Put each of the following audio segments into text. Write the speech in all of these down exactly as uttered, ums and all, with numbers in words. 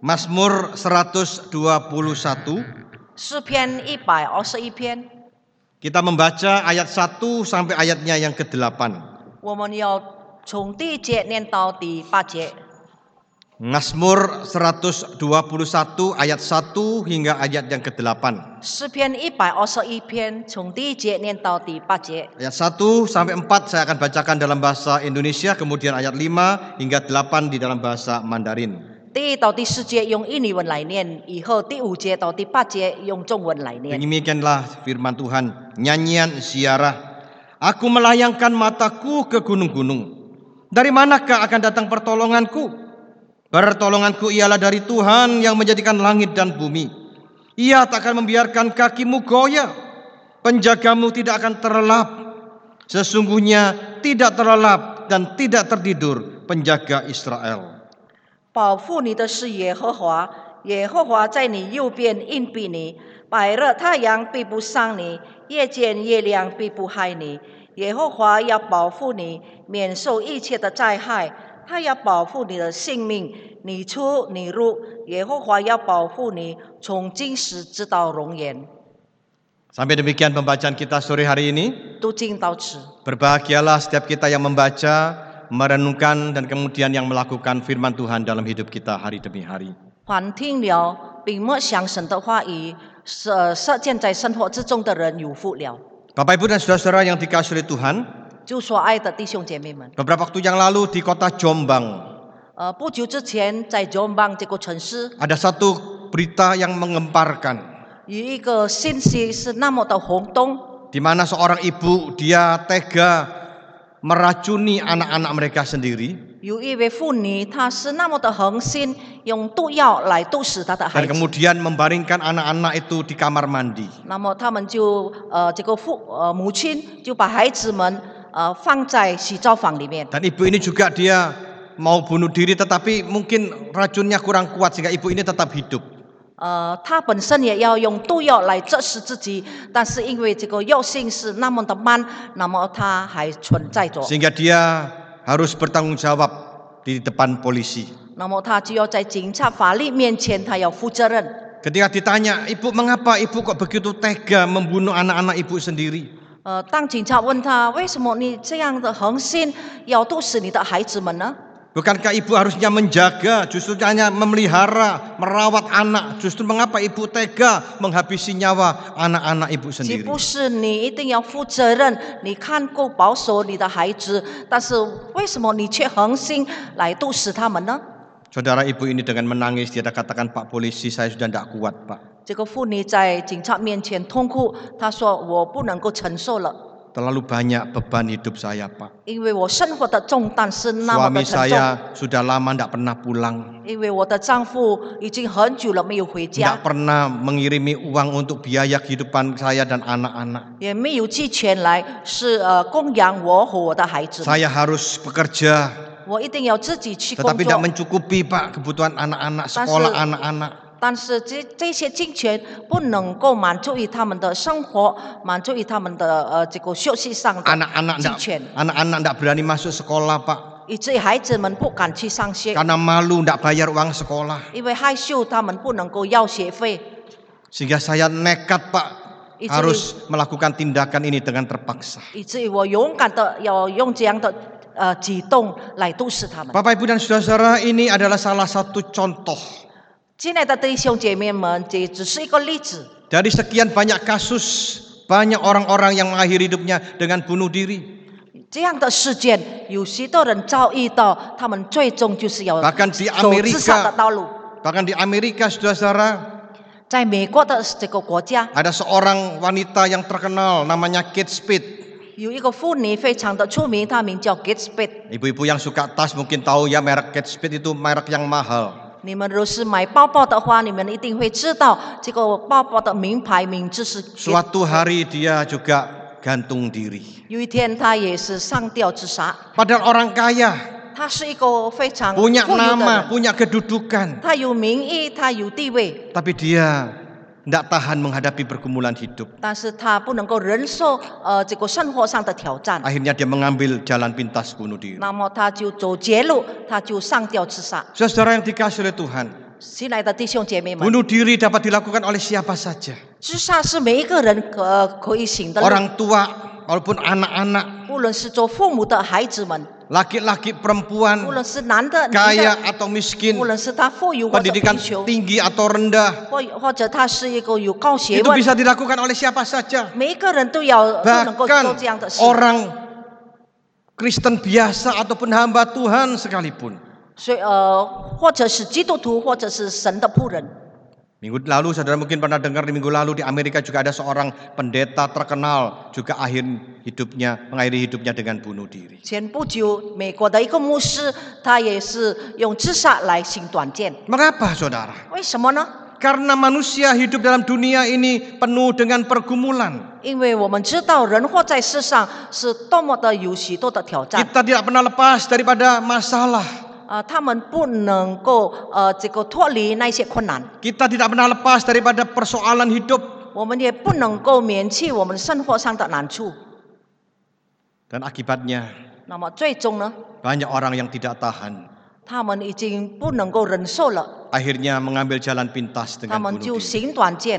Mazmur seratus dua puluh satu. 诗篇一百二十一篇， Kita membaca ayat satu sampai ayatnya yang kedelapan. 我们要从第一节念到第八节。 Mazmur seratus dua puluh satu ayat satu hingga ayat yang kedelapan. 诗篇一百二十一篇，从第一节念到第八节。 Ayat satu sampai empat saya akan bacakan dalam bahasa Indonesia, kemudian ayat lima hingga delapan di dalam bahasa Mandarin. 第一到第四节用印尼文来念，以后第五节到第八节用中文来念。 Demikianlah firman Tuhan, nyanyian ziarah. Aku melayangkan mataku ke gunung-gunung. Dari manakah akan datang pertolonganku? Pertolonganku ialah dari Tuhan yang menjadikan langit dan bumi. Ia tak akan membiarkan kakimu goyah. Penjagamu tidak akan terlelap. Sesungguhnya tidak terlelap dan tidak tertidur penjaga Israel. 保护你的是耶和华，耶和华在你右边荫庇你，白日太阳必不伤你，夜间月亮必不害你。耶和华要保护你，免受一切的灾害，他要保护你的性命，你出你入，耶和华要保护你，从今时直到永远。 Sampai demikian pembacaan kita sore hari ini. 读经到此， Berbahagialah setiap kita yang membaca, merenungkan dan kemudian yang melakukan firman Tuhan dalam hidup kita hari demi hari. 凡听了并默想神的话语，实实践在生活之中的人有福了。 Bapak Ibu dan saudara-saudara yang dikasihi oleh Tuhan, 就所爱的弟兄姐妹们， beberapa waktu yang lalu di kota Jombang 呃，不久之前在 Jombang 这个城市， ada satu berita yang mengemparkan, 有一个信息是那么的轰动， di mana seorang ibu dia tega meracuni anak-anak mereka sendiri 有一位妇女，她是那么的狠心，用毒药来毒死她的孩 dan 子。 kemudian membaringkan anak-anak itu di kamar mandi. 那么他们就呃，这个父呃母亲就把孩子们呃放在洗澡房里面。 Dan ibu ini juga dia mau bunuh diri, tetapi mungkin racunnya kurang kuat sehingga ibu ini tetap hidup. 呃，她本身也要用毒药来致死自己，但是因为这个药性是那么的慢，那么她还存在着。 Sehingga dia harus bertanggung jawab di depan polisi. 那么她就要在警察法律面前，她要负责任。 Ketika ditanya, ibu mengapa ibu kok begitu tega membunuh anak-anak ibu sendiri? 呃，当警察问她为什么你这样的狠心要毒死你的孩子们呢？ Bukankah ibu harusnya menjaga, justru hanya memelihara, merawat anak? Justru mengapa ibu tega menghabisi nyawa anak-anak ibu 岂 sendiri? 不是你一定要负责任？你看够保守你的孩子，但是为什么你却狠心来毒死他们呢？ Saudara ibu ini dengan menangis dia katakan, Pak polisi saya sudah tidak kuat Pak. 这个妇女在警察面前痛哭，她说：“我不能够承受了， Terlalu banyak beban hidup saya Pak. 因为我生活的重担是那么 Suami 的沉重。 saya sudah lama tidak pernah pulang. 因为我的丈夫已经很久了没有回家， Tidak pernah mengirimi uang untuk biaya kehidupan saya dan anak-anak. 也没有寄钱来是呃供养我和我的孩子。 Saya harus bekerja, 我一定要自己去工 tetapi tidak 作。 mencukupi Pak kebutuhan anak-anak, Tapi- sekolah anak-anak. 但是这这些金钱不能够满足于他们的生活，满足于他们的呃这个休息上的 Anak-anak 金 tidak 钱， anak-anak tidak berani masuk sekolah Pak. 以至于孩子们不敢去上学， Karena malu tidak bayar uang sekolah. 因为害羞，他们不能够要学费， Sehingga saya nekat Pak, Itu- harus melakukan tindakan ini dengan terpaksa. 以至于我勇敢的要用这样的呃举动来毒死他们。 Bapak Ibu dan saudara-saudara, ini adalah salah satu contoh 亲爱的弟兄姐妹们，这只是一个例子。 dari sekian banyak kasus, banyak orang-orang yang mengakhiri hidupnya dengan bunuh diri. 这样的事件，有许多人遭遇到，他们最终就是要 Bahkan di 走自杀的 Amerika, 道路。 bahkan di Amerika saudara-saudara, 在美国的这个国家， ada seorang wanita yang terkenal namanya Kate Spade. 有一个妇女非常的出名，她名叫 Kate Spade。 Ibu-ibu yang suka tas mungkin tahu ya, merek Kate Spade itu merek yang mahal. 你们若是买包包的话，你们一定会知道这个包包的名牌名字是 Kate。 Suatu hari dia juga gantung diri. 有一天，她也是上吊自杀。 Padahal orang kaya, 她是一个非常 punya 富有的 nama, 人， punya kedudukan, 她有名义，她有地位， tapi dia tidak tahan menghadapi pergumulan hidup. 但是她不能够忍受呃这个生活上的挑战， Akhirnya dia mengambil jalan pintas bunuh diri. 那么她就走绝路，她就上吊自杀。 Saudara yang dikasihi oleh Tuhan, 新来的弟兄姐妹们， Bunuh diri dapat dilakukan oleh siapa saja. 自杀是每一个人可可以行的， Orang tua walaupun anak-anak, 不论是做父母的孩子们， laki-laki 不 perempuan, 论是男的女 kaya 的， atau miskin, 不论是他富有或者 pendidikan 贫穷， tinggi atau rendah, 或或者他是一个有高学 itu 问， bisa dilakukan oleh siapa saja. 每一个人都要都能够做 Bahkan 这样的事。 orang Kristen biasa ataupun hamba Tuhan sekalipun. 所以呃，或者是基督徒，或者是神的仆人。 Minggu lalu saudara mungkin pernah dengar di minggu lalu di Amerika juga ada seorang pendeta terkenal juga akhir hidupnya mengakhiri hidupnya dengan bunuh diri. 前不久，美国的一个牧师，他也是用自杀来行短见。 Mengapa saudara? 为什么呢？ Karena manusia hidup dalam dunia ini penuh dengan pergumulan. 因为我们知道人活在世上是多么的有许多的挑战。 Kita tidak pernah lepas daripada masalah. 啊、他们不能够呃这个脱离那些困难， Kita tidak pernah lepas daripada persoalan hidup. 我们也不能够免去我们生活上的难处。 Dan akibatnya 那么最终呢， banyak orang yang tidak tahan. 他们已经不能够忍受了， Akhirnya mengambil jalan pintas 他 dengan 们 bunuh 就 diri. 行短见。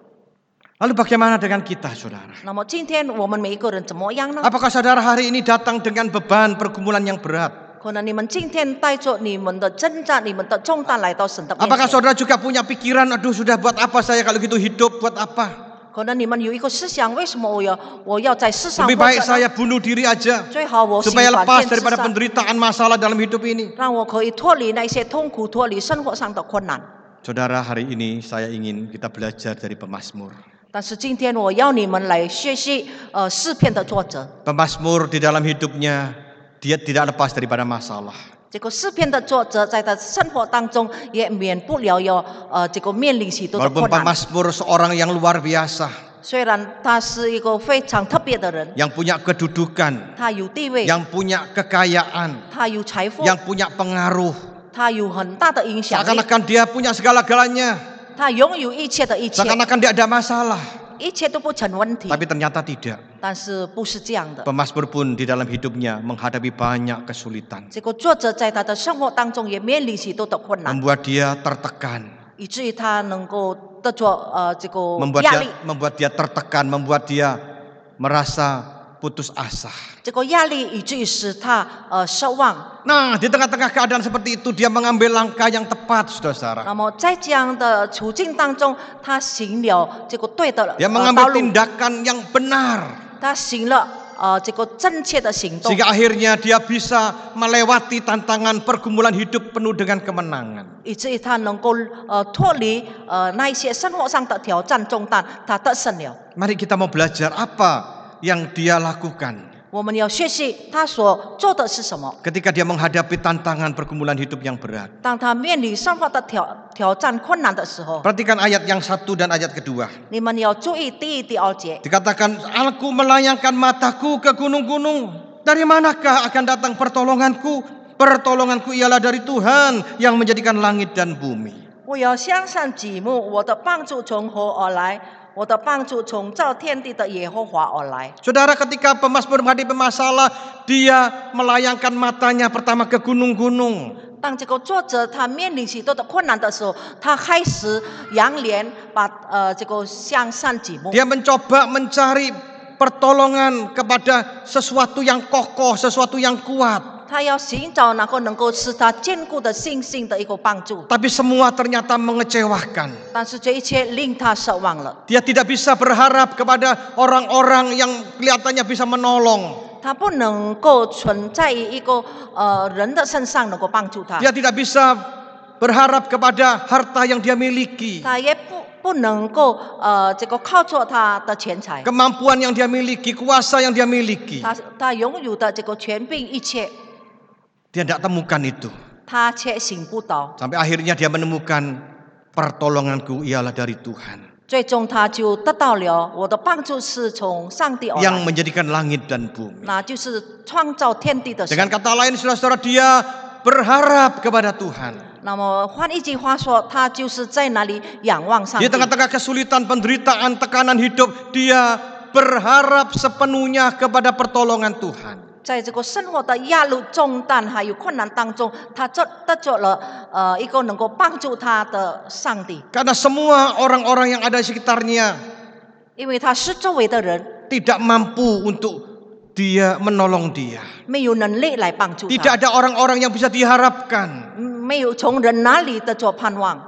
Lalu bagaimana dengan kita saudara? 那么今天我们每一个人怎么样呢？ Apakah saudara hari ini datang dengan beban pergumulan yang berat? 可能你们今天带着你们的挣扎、你们的重担来到神的面 Apakah 前。 saudara juga punya pikiran, aduh sudah buat apa saya kalau gitu hidup, buat apa? 可能你们有一个思想，为什么我要我要在世上 Lebih 活 baik 着呢？ saya bunuh diri aja 最好我行 supaya 短 lepas 见自 daripada 杀， penderitaan masalah dalam hidup ini. 让我可以脱离那些痛苦，脱离生活上的困难。 Saudara, hari ini saya ingin kita belajar dari Pemazmur. 但是今天我要你们来学习呃诗篇的作者， Pemazmur di dalam hidupnya dia tidak lepas daripada masalah. 这个诗篇的作者在他生活当中也免不了要呃这个面临许多的 Walaupun 困难。 Pemazmur seorang yang luar biasa, 虽然他是一个非常特别的人， yang punya kedudukan, 他有地位， yang punya kekayaan, 他有财富， yang punya pengaruh, 他有很大的影响力， seakan-akan dia punya segala-galanya, 他拥有一切的一切， seakan-akan dia ada masalah. 一切都不成问题。 Tapi ternyata tidak. 但是不是这样的？ Pemazmur pun di dalam hidupnya menghadapi banyak kesulitan, 这个作者在他的生活当中也面临许多的困难， membuat dia tertekan, 以至于他能够得着呃这个 membuat 压 dia 力， membuat dia tertekan, membuat dia merasa putus asa. 这个压力以至于使他呃失望。 Nah, di tengah-tengah keadaan seperti itu dia mengambil langkah yang tepat, saudara-saudara. 那么在这样的处境当中，他行了这个对的 Dia 呃道 mengambil 路， tindakan yang benar, 他行了呃这个正确的行动， sehingga akhirnya dia bisa melewati tantangan pergumulan hidup penuh dengan kemenangan. 以至于他能够呃脱离呃那一些生活上的挑战重担，他得胜了。 Mari kita mau belajar apa yang dia lakukan 我们要学习他所做的是什么。 ketika dia menghadapi tantangan pergumulan hidup yang berat. 当他面临生活的挑挑战困难的时候， Perhatikan ayat yang satu dan ayat kedua. 你们要注意第一、第二节。 Dikatakan, aku melayangkan mataku ke gunung-gunung. Dari manakah akan datang pertolonganku? Pertolonganku ialah dari Tuhan yang menjadikan langit dan bumi. 我要向上举目，我的帮助从何而来？我的帮助从造天地的耶和华而来。 Saudara, ketika pemazmur menghadapi masalah, dia melayangkan matanya pertama ke gunung-gunung. 当这个作者他面临许多的困难的时候，他开始仰脸把呃这个向上举目， Dia mencoba mencari pertolongan kepada sesuatu yang kokoh, sesuatu yang kuat. 他要寻找能够能够使他坚固的信心的一个帮助。 Tapi semua ternyata mengecewakan. 但是这一切令他失望了， Dia tidak bisa berharap kepada orang-orang yang kelihatannya bisa menolong. 他不能够存在于一个呃人的身上能够帮助他， Dia tidak bisa berharap kepada harta yang dia miliki, 他也不不能够呃这个靠着他的钱财， kemampuan yang dia miliki, kuasa yang dia miliki. 他他拥有的这个权柄一切， Dia tidak temukan itu. 他却行不到。 Sampai akhirnya dia menemukan pertolonganku ialah dari Tuhan 最终他就得到了我的帮助是从上帝而 yang 来， menjadikan langit dan bumi. 那就是创造天地的神。 Dengan kata lain, saudara-saudara, dia berharap kepada Tuhan. 那么换一句话说，他就是在那里仰望上 Di 帝。 tengah-tengah kesulitan, penderitaan, tekanan hidup, dia berharap sepenuhnya kepada pertolongan Tuhan. 在这个生活的压力、重担还有困难当中，他这得着了呃一个能够帮助他的上帝。 Karena semua orang-orang yang ada di sekitarnya 因为他是周围的人 tidak mampu untuk dia menolong dia. 没有能力来帮助 Tidak 他， ada orang-orang yang bisa diharapkan. 没有从人那里得着盼望。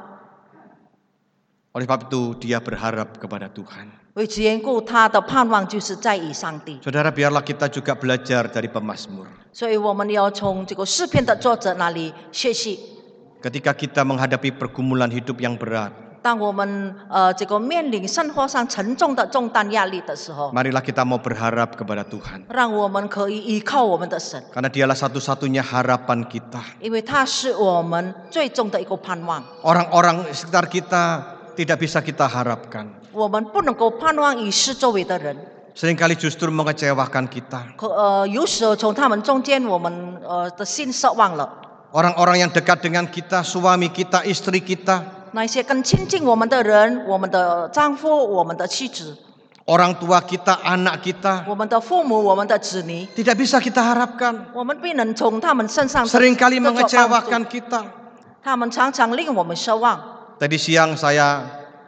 Oleh sebab itu dia berharap kepada Tuhan. 为此缘故，他的盼望就是在于上帝。 Saudara, biarlah kita juga belajar dari pemazmur. 所以我们要从这个诗篇的作者那里学习。 Ketika kita menghadapi pergumulan hidup yang berat, 当我们呃这个面临生活上沉重的重担压力的时候， marilah kita mau berharap kepada Tuhan. 让我们可以依靠我们的神， Karena dialah satu-satunya harapan kita. 因为他是我们最终的一个盼望。 Orang-orang sekitar kita tidak bisa kita harapkan. 我们不能够盼望于世周围的人， Seringkali justru mengecewakan kita. 可呃有时候从他们中间，我们呃的心失望了。 Orang-orang yang dekat dengan kita, suami kita, istri kita, 那些更亲近我们的人，我们的丈夫、我们的妻子、 orang tua kita, anak kita, 我们的父母、我们的子女， tidak bisa kita harapkan. 我们不能从他们身上得 Seringkali 得着帮助 mengecewakan kita. 他们常常令我们失望。 Tadi siang saya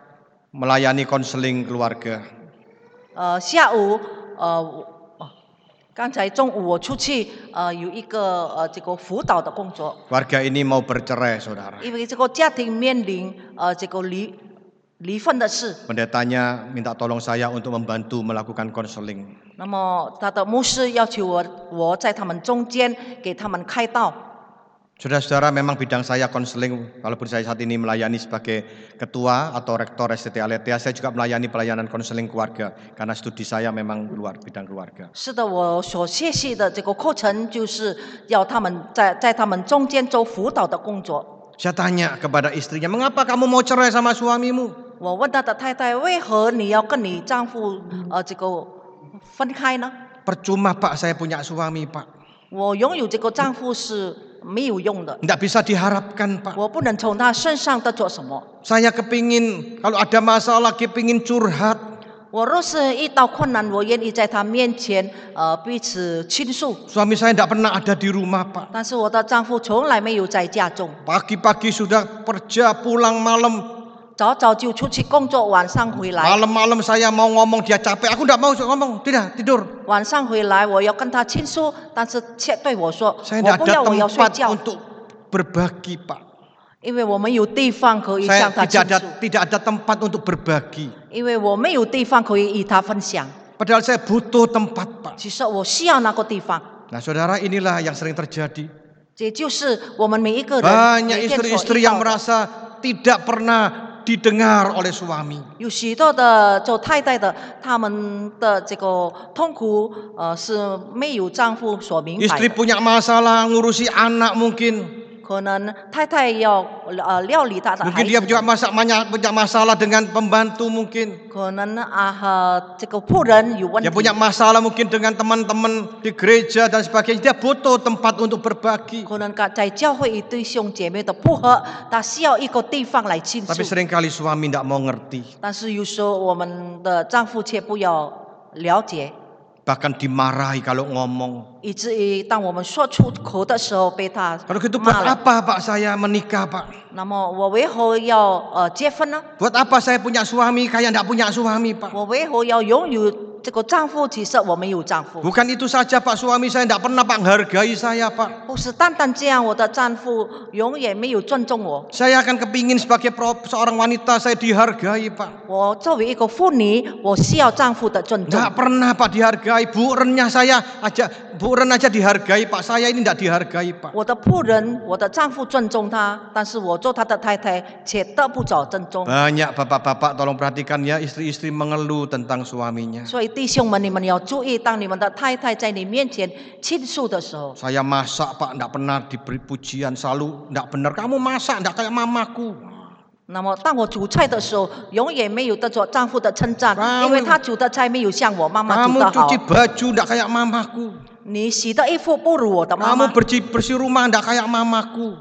melayani konseling keluarga. 呃，下午呃，哦刚才中午我出去呃有一个呃这个辅导的工作， Keluarga ini mau bercerai, saudara. 因为这个家庭面临呃这个离离婚的事， Pendetanya minta tolong saya untuk membantu melakukan konseling. 那么他的牧师要求我我在他们中间给他们开道。 Saudara-saudara, memang bidang saya konseling, walaupun saya saat ini melayani sebagai ketua atau rektor S T T Aletheia, saya juga melayani pelayanan konseling keluarga karena studi saya memang luar bidang keluarga. 是的，我所学习的这个课程就是要他们在在他们中间做辅导的工作。 Saya tanya kepada istrinya, mengapa kamu mau cerai sama suamimu? 我问他的太太，为何你要跟你丈夫呃这个分开呢？ Percuma pak, saya punya suami pak. 我拥有这个丈夫是没有用的， Tidak bisa diharapkan pak. 我不能从他身上得着什么。 Saya kepingin kalau ada masalah, kepingin curhat. 我若是遇到困难，我愿意在他面前呃彼此倾诉。 Suami saya tidak pernah ada di rumah pak. 但是我的丈夫从来没有在家中， Pagi-pagi sudah kerja, pulang malam. 早早就出去工作，晚上回来。 Malam-malam saya mau ngomong dia capek, aku tidak mau ngomong, tidak tidur. 晚上回来我要跟他倾诉，但是却对我说：“ Saya 我 tidak 不 ada 要，我要睡 tempat 觉。 untuk berbagi pak. ” 因为我们有地方可以 Saya 向他倾 tidak ada 诉， tidak ada tempat untuk berbagi. 因为我没有地方可以与他分享。 Padahal saya butuh tempat pak. 其实我需要那个地方， Nah saudara, inilah yang sering terjadi. 这就是我们每一个人 Banyak 每天所 istri-istri 遇 yang 到的。 merasa tidak pernah didengar oleh suami. 有许多的做太太的，他们的这个痛苦，呃，是没有丈夫所明白 Istri 的。 punya masalah ngurusi anak mungkin. 可能太太要呃料理他的孩 Mungkin dia 子 juga 的， masa, punya masalah dengan pembantu mungkin. 可能啊和这个仆人有问 Dia 题 punya，masalah mungkin dengan teman-teman di gereja dan sebagainya. Dia butuh tempat untuk berbagi. 可能在教会与弟兄姐妹的不和，他需要一个地方来倾诉 Tapi。seringkali suami tidak mau ngerti. 但是有时候我们的丈夫却不要了解， Bahkan dimarahi kalau ngomong. 以至于当我们说出口的时候被他 Kalau gitu 骂 buat 了。 apa pak saya menikah pak? 那么我为何要呃结婚呢？ Buat apa saya punya suami kayak tidak punya suami pak? 我为何要拥有这个丈夫？其实我没有丈夫。 Bukan itu saja pak, suami saya tidak pernah pak menghargai saya pak. 不是单单这样，我的丈夫永远没有尊重我。 Saya akan kepingin sebagai pro- seorang wanita saya dihargai pak. 我作为一个妇女，我需要丈夫的尊重。 Tidak pernah pak dihargai. Bu Rennya saya aja, Bu Ren aja dihargai pak. Saya ini tidak dihargai pak. 我的仆人，我的丈夫尊重他，但是我做他的太太却得不着尊重。 Banyak bapak-bapak tolong perhatikan ya, istri-istri mengeluh tentang suaminya. 所以弟兄们，你们要注意，当你们的太太在你面前倾诉的时候， Saya masak pak, tidak pernah diberi pujian, selalu tidak benar. Kamu masak tidak kayak mamaku. 那么当我煮菜的时候，永远没有得着丈夫的称赞， Kamu- 因为他煮的菜没有像我妈妈煮 Kamu 的好 cuci。baju tidak kayak mamaku. 你洗的衣服不如我的妈 Kamu 妈， bersih bersih rumah tidak kayak mamaku.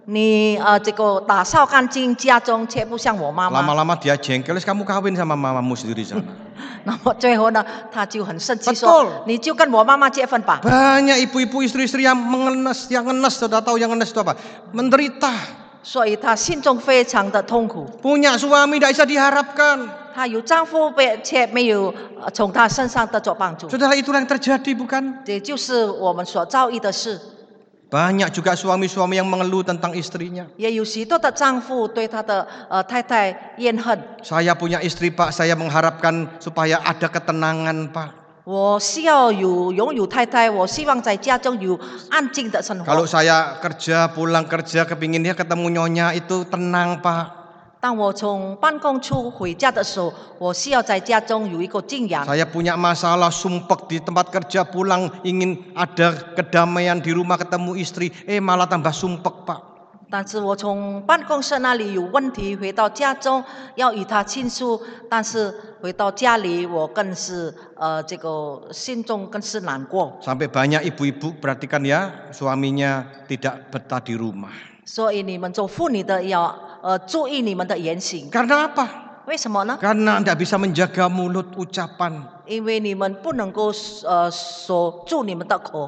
你呃这个打扫干净家中，却不像我妈妈。 Lama-lama dia jengkel, "Wis kamu kawin sama mamamu sendiri sana." 那么最后呢，他就很生气 Betul 说：“你就跟我妈妈结婚吧。” Banyak ibu-ibu istri-istri yang mengenes, yang ngenes, sudah tahu yang ngenes itu apa? Menderita. 所以她心中非常的痛苦。 Punya suami tidak bisa diharapkan. 她有丈夫，被却没有呃从她身上得着帮助。 Saudara, itulah yang terjadi bukan? 这就是我们所遭遇的事。 Banyak juga suami-suami yang mengeluh tentang istrinya. 也有许多的丈夫对他的呃太太怨恨。 Saya punya istri Pak, saya mengharapkan supaya ada ketenangan Pak. 我需要有拥有太太，我希望在家中有安静的生活。 Kalau saya kerja, pulang kerja, kepingin dia ketemu nyonya itu tenang Pak. 当我从办公处回家的时候，我需要在家中有一个静养。 Saya punya masalah sumpek di tempat kerja, pulang ingin ada kedamaian di rumah ketemu istri, eh malah tambah sumpek Pak. 但是我从办公室那里有问题，回到家中要与他倾诉，但是回到家里我更是呃这个心中更是难过。 Sampai banyak ibu-ibu perhatikan ya, suaminya tidak betah di rumah. 所以你们做妇女的要呃注意你们的言行。 Karena apa? 为什么呢？ Karena tidak bisa menjaga mulut ucapan. 因为你们不能够呃锁住你们的口。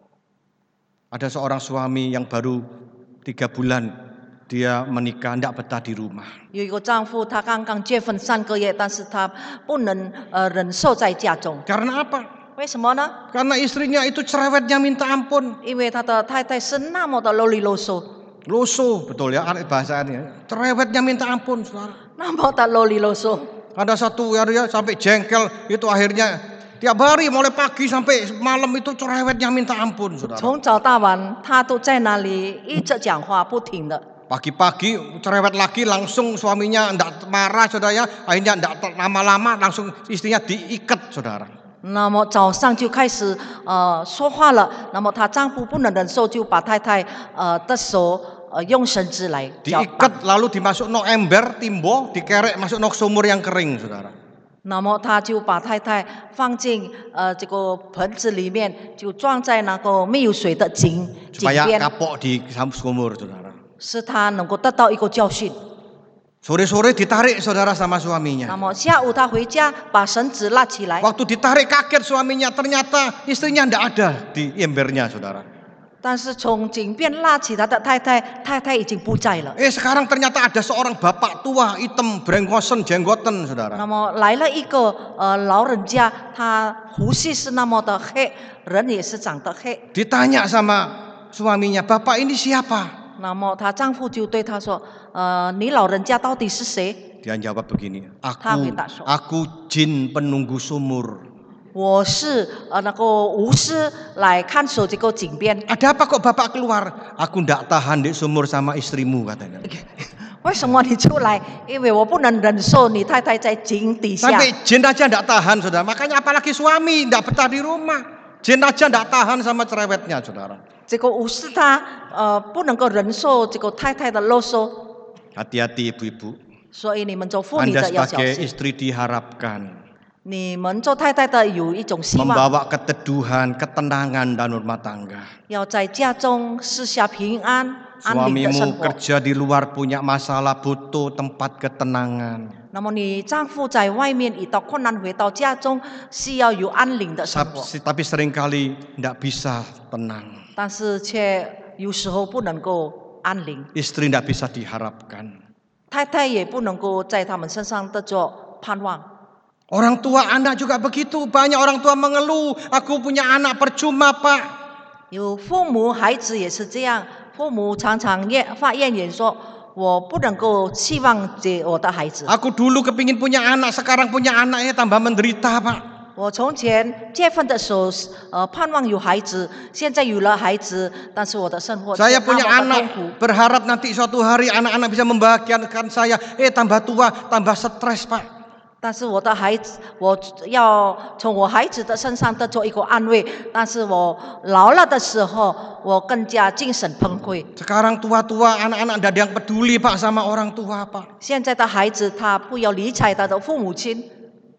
Ada seorang suami yang baru tiga bulan dia menikah, tidak betah di rumah. 有一个丈夫，他刚刚结婚三个月，但是他不能呃忍受在家中。 Karena apa? 为什么呢？ Karena istrinya itu cerewetnya minta ampun. 因为他的太太是那么的啰里啰嗦， Loso, betul ya bahasanya. Cerewetnya minta ampun, saudara. 那么的啰里啰嗦。 Ada satu hari ya sampai jengkel, itu akhirnya tiap hari mulai pagi sampai malam itu cerewetnya minta ampun, saudara. 从早到晚，他都在那里一直讲话，不停的。 Pagi-pagi cerewet lagi, langsung suaminya tidak marah, saudara ya. Akhirnya tidak lama-lama langsung istrinya diikat, saudara. 那么早上就开始呃说话了，那么她丈夫不能忍受，就把太太呃的手呃用绳子来绞绑。 Diikat lalu dimasuk no ember, timbo, dikerek masuk no sumur yang kering, saudara. 那么他就把太太放进呃这个盆子里面，就装在那个没有水的井井 Supaya 边， kapok di sumur, saudara. 使他能够得到一个教训。 Sore-sore ditarik saudara sama suaminya. 那么下午他回家把绳子拉起来， Waktu ditarik kaget suaminya, ternyata istrinya tidak ada di embernya, saudara. 但是从井边拉起他的太太，太太已经不在了。 Eh sekarang ternyata ada seorang bapak tua, hitam, brengkosen, jenggoten, 那 saudara. 么来了一个呃老人家，他胡须是那么的黑，人也是长得黑。 Ditanya sama suaminya, "Bapak ini siapa?" 那么她丈夫就对她说：“呃，你老人家到底是谁？” Dia jawab begini, "Aku, Tapi tak so. aku jin penunggu sumur." 我是呃那个巫师来看守这个井边。 Ada apa kok bapak keluar? Aku tidak tahan di sumur sama istrimu, katanya. 为什么你出来？因为我不能忍受你太太在井底下。 Sampai jin aja tidak tahan, saudara. Makanya apalagi suami tidak betah di rumah. Jin aja tidak tahan sama cerewetnya, saudara. 这个巫师他呃不能够忍受这个太太的啰嗦， Hati-hati ibu-ibu. 所以你们做妇女 Anda 的要小 sebagai 心。 istri diharapkan 你们做太太的有一种希望， membawa keteduhan, ketenangan dan rumah tangga. 要在家中施下平安、安宁的生 Suamimu 活。 kerja di luar punya masalah, butuh tempat ketenangan. 那么你丈夫在外面遇到困难，回到家中需要有安宁的生活， Tapi tapi seringkali tidak bisa tenang. 但是却有时候不能够安宁， Istri tidak bisa diharapkan. 太太也不能够在他们身上得着盼望。 Orang tua anak juga begitu. Banyak orang tua mengeluh, aku punya anak percuma Pak. 有父母孩子也是这样，父母常常怨发怨言说：“我不能够期望着我的孩子。 Aku dulu kepingin punya anak, sekarang punya anaknya tambah menderita Pak. 我从前结婚的时候，呃，盼望有孩子，现在有了孩子，但是我的生活却 Saya 那 punya 么的 anak, 痛苦。 berharap nanti suatu hari anak-anak bisa membahagiakan saya. Eh tambah tua, tambah stres Pak. 但是我的孩子，我要从我孩子的身上得着一个安慰。但是我老了的时候，我更加精神崩溃。 Sekarang tua-tua, anak-anak tidak ada yang peduli Pak sama orang tua Pak. 现在的孩子，他不要理睬他的父母亲，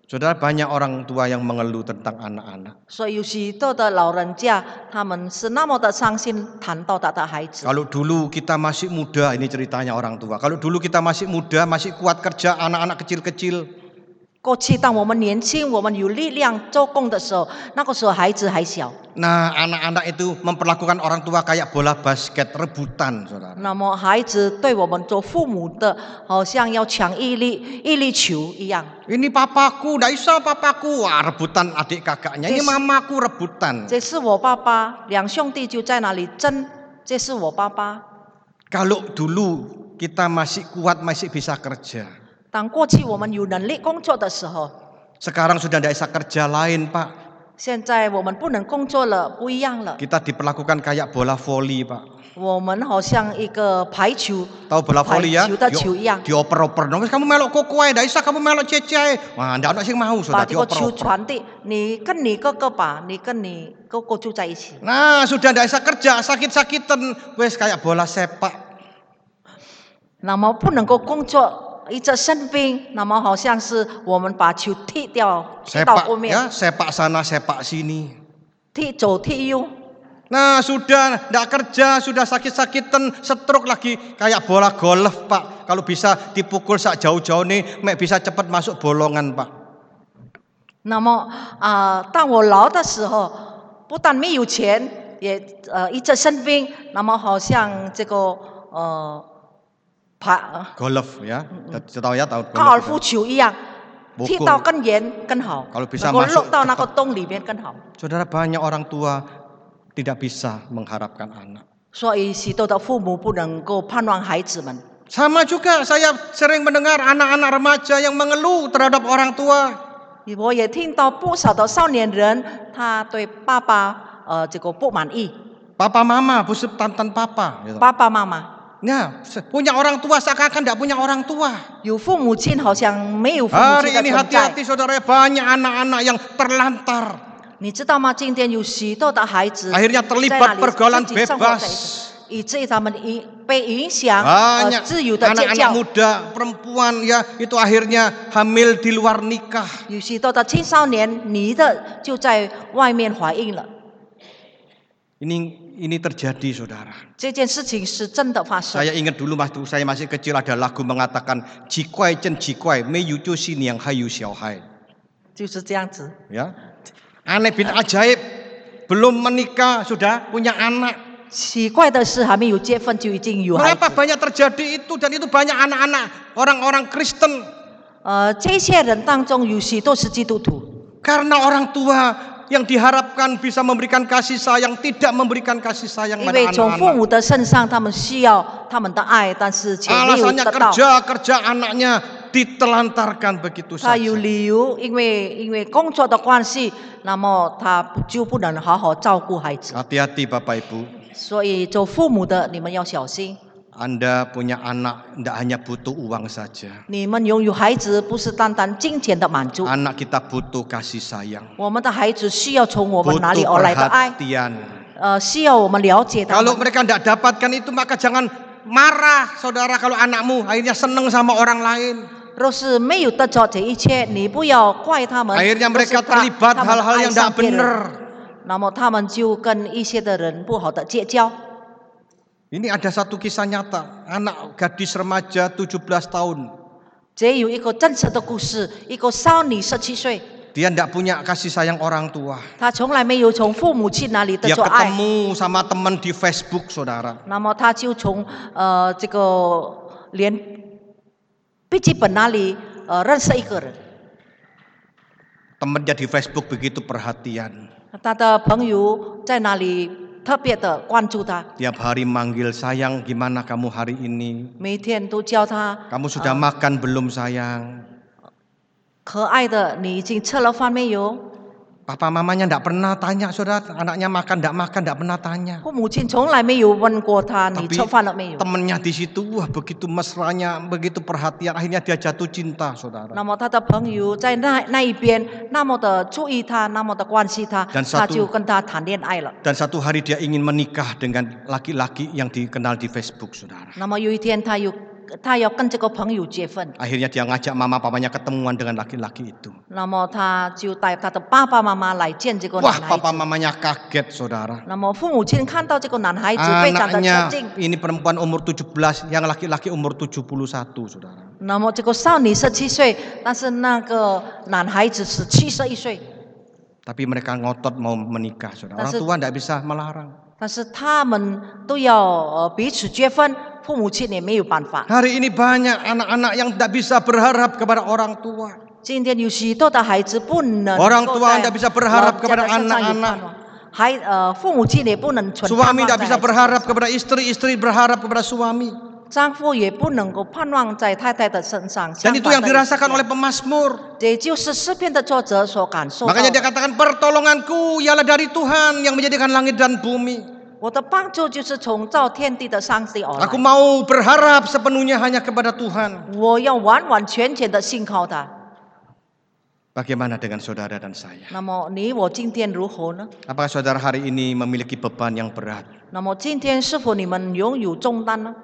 Saudara, banyak orang tua yang mengeluh tentang anak-anak. 所以有许多的老人家，他们是那么的伤心，谈到他的孩子。 Kalau dulu kita masih muda, ini ceritanya orang tua. Kalau dulu kita masih muda, masih kuat kerja, anak-anak kecil-kecil. 过去当我们年轻，我们有力量做工的时候，那个时候孩子还小。 Nah, anak-anak itu memperlakukan orang tua kayak bola basket, rebutan, saudara. 那么孩子对我们做父母的，好像要抢一粒一粒球一样。 Ini papaku, ndak bisa papaku. Wah, rebutan adik kakaknya. Ini mamaku rebutan. 这是我爸爸，两兄弟就在那里争，这是我爸爸。 Kalau dulu kita masih kuat, masih bisa kerja. 当过去我们有能力工作的时候， Sekarang sudah tidak bisa kerja lain, Pak. 现在我们不能工作了，不一样了。 Kita diperlakukan kayak bola voli, Pak. 我们好像一个排球， Tahu bola voli ya? 排球的球一样， Dioper-oper. Nong, kamu melok koko ae, ndak bisa kamu melok cece. Wah, ndak ono sing mau, 把 saudara, 这个球 dioper-oper. 传递，你跟你哥哥把，你跟你哥哥住在一起。 Nah, sudah ndak bisa kerja, sakit-sakitan. Wes kayak bola sepak. 那么不能够工作。 一直生病，那么好像是我们把球踢掉，踢到 Sepak 后面， ya, sepak sana, sepak sini. 踢左踢右。 Nah, sudah ndak kerja, sudah sakit-sakitan, stroke lagi kayak bola golf, Pak. Kalau bisa dipukul sak jauh-jauh nih, mek bisa cepat masuk bolongan, Pak. 那么啊、呃，当我老的时候，不但没有钱，也呃一直生病，那么好像这个呃。 golf ya, tahu ya tahu 高尔夫球一样，踢到更远更好， kalau bisa 能够 masuk 落到那个洞里面更好。 Saudara, banyak orang tua tidak bisa mengharapkan anak. 所以许多的父母不能够盼望孩子们。 Sama juga saya sering mendengar anak-anak remaja yang mengeluh terhadap orang tua. 我也听到不少的少年人，他对爸爸呃这个不满意。 Papa mama, busuk tantan papa. 爸爸妈妈。 Nah, punya orang tua seakan-akan tidak punya orang tua. 有父母亲好像没有父母 Hari 亲的 ini 存在。 hati-hati saudara, banyak anak-anak yang terlantar. 你知道吗？今天有许多的孩子 akhirnya terlibat pergaulan bebas. 以至于他们影被影响， Banyak 呃自由的接 anak-anak 教。 muda, perempuan ya itu akhirnya hamil di luar nikah. 有许多的青少年女的就在外面怀孕了。 Ini ini terjadi, saudara. 这件事情是真的发生。 Saya ingat dulu waktu saya masih kecil ada lagu mengatakan jikwai chen jikwai me yu jiu xi niang hai yu xiao hai. 就是这样子。 Ya. Aneh bin ajaib, belum menikah sudah punya anak. 奇怪的是，还没有结婚就已经有孩子。 Mengapa banyak terjadi itu dan itu banyak anak-anak orang-orang Kristen? 呃，这些人当中有许多是基督徒。 Karena orang tua yang diharapkan bisa memberikan kasih sayang tidak memberikan kasih sayang 因 pada 为从父 anak-anak. 母的身上，他们需要他们的爱，但是却没有 Alasannya 得到。 kerja kerja anaknya ditelantarkan begitu 他 saja. 有理由，因为因为工作的关系，那么他就不能好好照顾孩子。 Hati-hati Bapak Ibu. 所以做父母的，你们要小心。 Anda punya anak tidak hanya butuh uang saja. 你们拥有孩子，不是单单金钱的满足。 Anak kita butuh kasih sayang. 我们的孩子需要从我们哪里 Butuh 而来的爱， perhatian. 呃，需要我们了解他 Kalau 们。 mereka tidak dapatkan itu maka jangan marah, saudara, kalau anakmu akhirnya senang sama orang lain. 若是没有得着这一切，你不要怪他们。 Akhirnya 若是 mereka 他 terlibat 他们 hal-hal 爱 yang 上 tidak 别人， benar. 那么他们就跟一些的人不好的结交。 Ini ada satu kisah nyata, anak gadis remaja tujuh belas tahun. 这有一个真实的故事，一个少女十七岁， Dia tidak punya kasih sayang orang tua. 她从来没有从父母亲那里得 Dia 着爱， ketemu sama teman di Facebook, saudara. 那么她就从呃这个连笔记本那里呃认识一个人， Temannya di Facebook begitu perhatian. 她的朋友在那里特别的关注她， Tiap hari manggil, sayang gimana kamu hari ini? 每天都叫她 Kamu sudah makan belum sayang? 可爱的，你已经吃了饭没有？ Papa mamanya tidak pernah tanya, saudara, anaknya makan tidak makan tidak pernah tanya. 父母亲从来没有问过她你 Tapi 吃饭了没有。 temannya di situ, wah begitu mesranya, begitu perhatian, akhirnya dia jatuh cinta, saudara. 那么他的朋友在那那一边那么的注意他，那么的关心他， Dan 他 satu- 就跟他谈恋爱了。 Dan satu hari dia ingin menikah dengan laki-laki yang dikenal di Facebook, saudara. 那么有一天他又他要跟这个朋友结婚。 Akhirnya dia ngajak mama papanya ketemuan dengan laki-laki itu. 那么他就带他的爸爸妈妈来见这个 Wah, 男孩 papa 子。 mamanya kaget, saudara. 那么父母亲看到这个男孩子非常的震 Anaknya 惊。 ini perempuan umur tujuh belas, yang laki-laki umur tujuh puluh satu, saudara. 那么这个少女十七岁，但是那个男孩子是七十一岁。 Tapi mereka ngotot mau menikah, saudara. Orang Tapi- tua tidak bisa melarang. 但是他们都要呃彼此结婚，父母亲也没有办法。 Hari ini banyak anak-anak yang tidak bisa berharap kepada orang tua. 今天有许多的孩子不能 Orang 够 tua 在 tidak bisa berharap 老家的 kepada 身上有 anak-anak. 盼望，还呃父母亲也不能存盼 Suami 望 tidak 在 bisa 孩子 berharap kepada istri, istri berharap kepada suami. 丈夫也不能够盼望在太太的身上。 Dan itu 相 yang 反的也是 dirasakan 这样 oleh pemazmur. 也就是诗篇的作者所感受到 Makanya dia 的。 katakan pertolonganku ialah dari Tuhan yang menjadikan langit dan bumi. 我的帮助就是从造天地的上帝而 Aku 来， mau berharap sepenuhnya hanya kepada Tuhan. 我要完完全全的信靠他。 Bagaimana dengan saudara dan saya? 那么你我今天如何呢？ Apakah saudara hari ini memiliki beban yang berat? 那么今天是否你们拥有重担呢？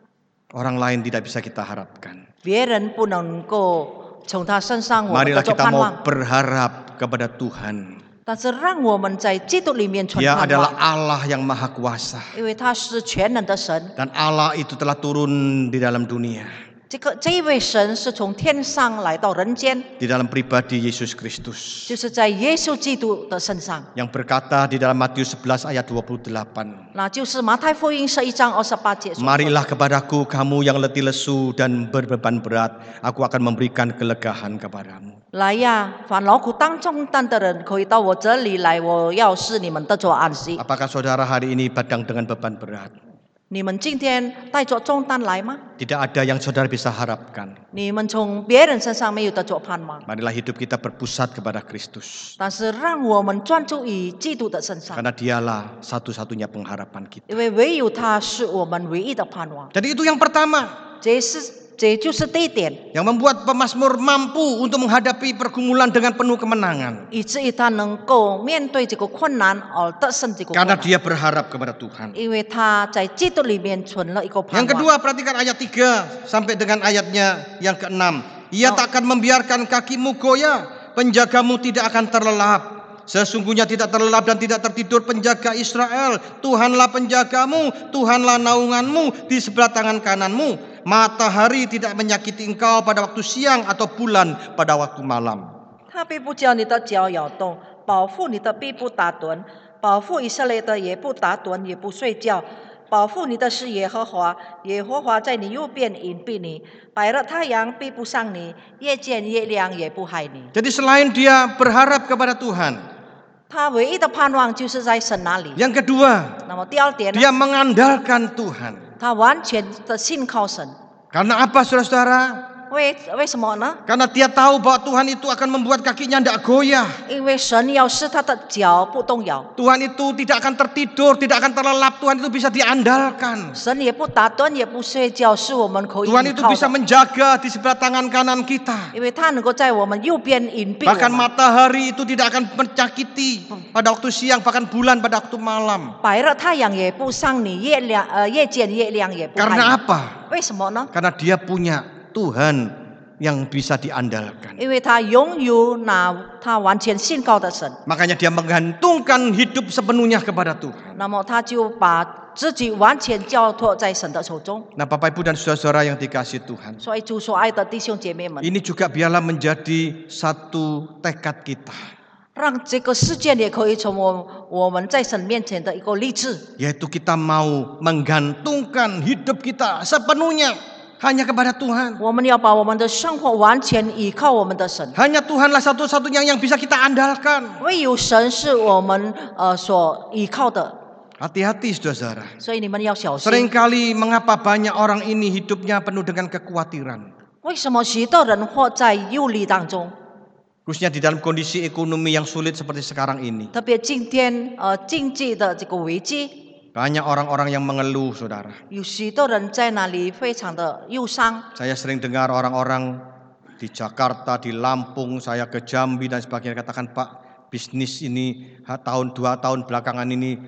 Orang lain tidak bisa kita harapkan. 别人不能够从他身上我们得 Marilah 着 kita 盼 mau 望， berharap kepada Tuhan. 但是让我们在基督里面存 Dia 盼 adalah 望， Allah yang maha kuasa. 因为他是全能的神。 Dan Allah itu telah turun di dalam dunia. 这个这一位神是从天上来到人间， Di dalam pribadi Yesus Kristus. 就是在耶稣基督的身上， Yang berkata di dalam Matius sebelas ayat dua puluh delapan. 那就是马太福音十一章二十八节所说的。 Marilah kepadaku kamu yang letih lesu dan berbeban berat. Aku akan memberikan kelegahan kepadamu. 来呀，凡劳苦当重担的人，可以到我这里来，我要使你们得着安息。 Apakah saudara hari ini badang dengan beban berat? 你们今天带着重担来吗？ Tidak ada yang saudara bisa harapkan. 你们从别人身上没有得着盼望， Marilah hidup kita berpusat kepada Kristus. 但是让我们专注于基督的身上， Karena dialah satu-satunya pengharapan kita. 因为唯有他是我们唯一的盼望。 Jadi itu yang pertama. 这是这就是第一点， Yang membuat pemazmur mampu untuk menghadapi pergumulan dengan penuh kemenangan. 以至于他能够面对这个困难而得胜这个困 Karena 难， dia berharap kepada Tuhan. 因为他在基督里面存了一个盼 Yang 望。 kedua, perhatikan ayat tiga sampai dengan ayatnya yang keenam. Ia Oh. tak akan membiarkan kakimu goyah, penjagamu tidak akan terlelap. Sesungguhnya tidak terlelap dan tidak tertidur penjaga Israel. Tuhanlah penjagamu, Tuhanlah naunganmu di sebelah tangan kananmu. Matahari tidak menyakiti engkau pada waktu siang atau bulan pada waktu malam. 他必不叫你的脚摇动，保护你的必不打盹，保护以色列的也不打盹，也不睡觉。保护你的是耶和华，耶和华在你右边隐蔽你，白日太阳必不伤你，夜间月亮也不害你。 Jadi selain dia berharap kepada Tuhan, 他唯一的盼望就是在神那里。 yang kedua, 那么第二点呢， dia mengandalkan Tuhan. 他完全的信靠神。 Karena apa, saudara-saudara? 为为什么呢？ Karena dia tahu bahwa Tuhan itu akan membuat kakinya tidak goyah. 因为神要使他的脚不动摇， Tuhan itu tidak akan tertidur, tidak akan terlelap. Tuhan itu bisa diandalkan. 神也不打盹，也不睡觉，是我们可以 Tuhan 依 itu 靠 bisa 的。 menjaga di sebelah tangan kanan kita. 因为他能够在我们右边隐蔽我 Bahkan 们。 matahari itu tidak akan menyakiti pada waktu siang, bahkan bulan pada waktu malam. 白日太阳也不伤你，月亮呃夜间月亮也不害 Karena 你。 apa? 为什么呢？ Karena dia punya Tuhan yang bisa diandalkan. 因为他拥有那他完全信靠的神， Makanya dia menggantungkan hidup sepenuhnya kepada Tuhan. 那么他就把自己完全交托在神的手中。 Nah, Bapak Ibu dan saudara-saudara yang dikasihi Tuhan, 所以主所爱的弟兄姐妹们， ini juga biarlah menjadi satu tekad kita, 让这个事件也可以从我我们在神面前的一个励志， yaitu kita mau menggantungkan hidup kita sepenuhnya hanya kepada Tuhan. 我们要把我们的生活完全依靠我们的神。 Hanya Tuhanlah satu-satunya yang bisa kita andalkan. 唯有神是我们呃所依靠的， Hati-hati saudara-saudara. 所以你们要小心。 Seringkali mengapa banyak orang ini hidupnya penuh dengan kekhawatiran. 为什么许多人活在忧虑当中？ Khususnya di dalam kondisi ekonomi yang sulit seperti sekarang ini. 特别今天呃经济的这个危机， Banyak orang-orang yang mengeluh, saudara. 有许多人在那里非常的忧伤。 Saya sering dengar orang-orang di Jakarta, di Lampung, saya ke Jambi dan sebagainya katakan, Pak, bisnis ini ha, tahun dua tahun belakangan ini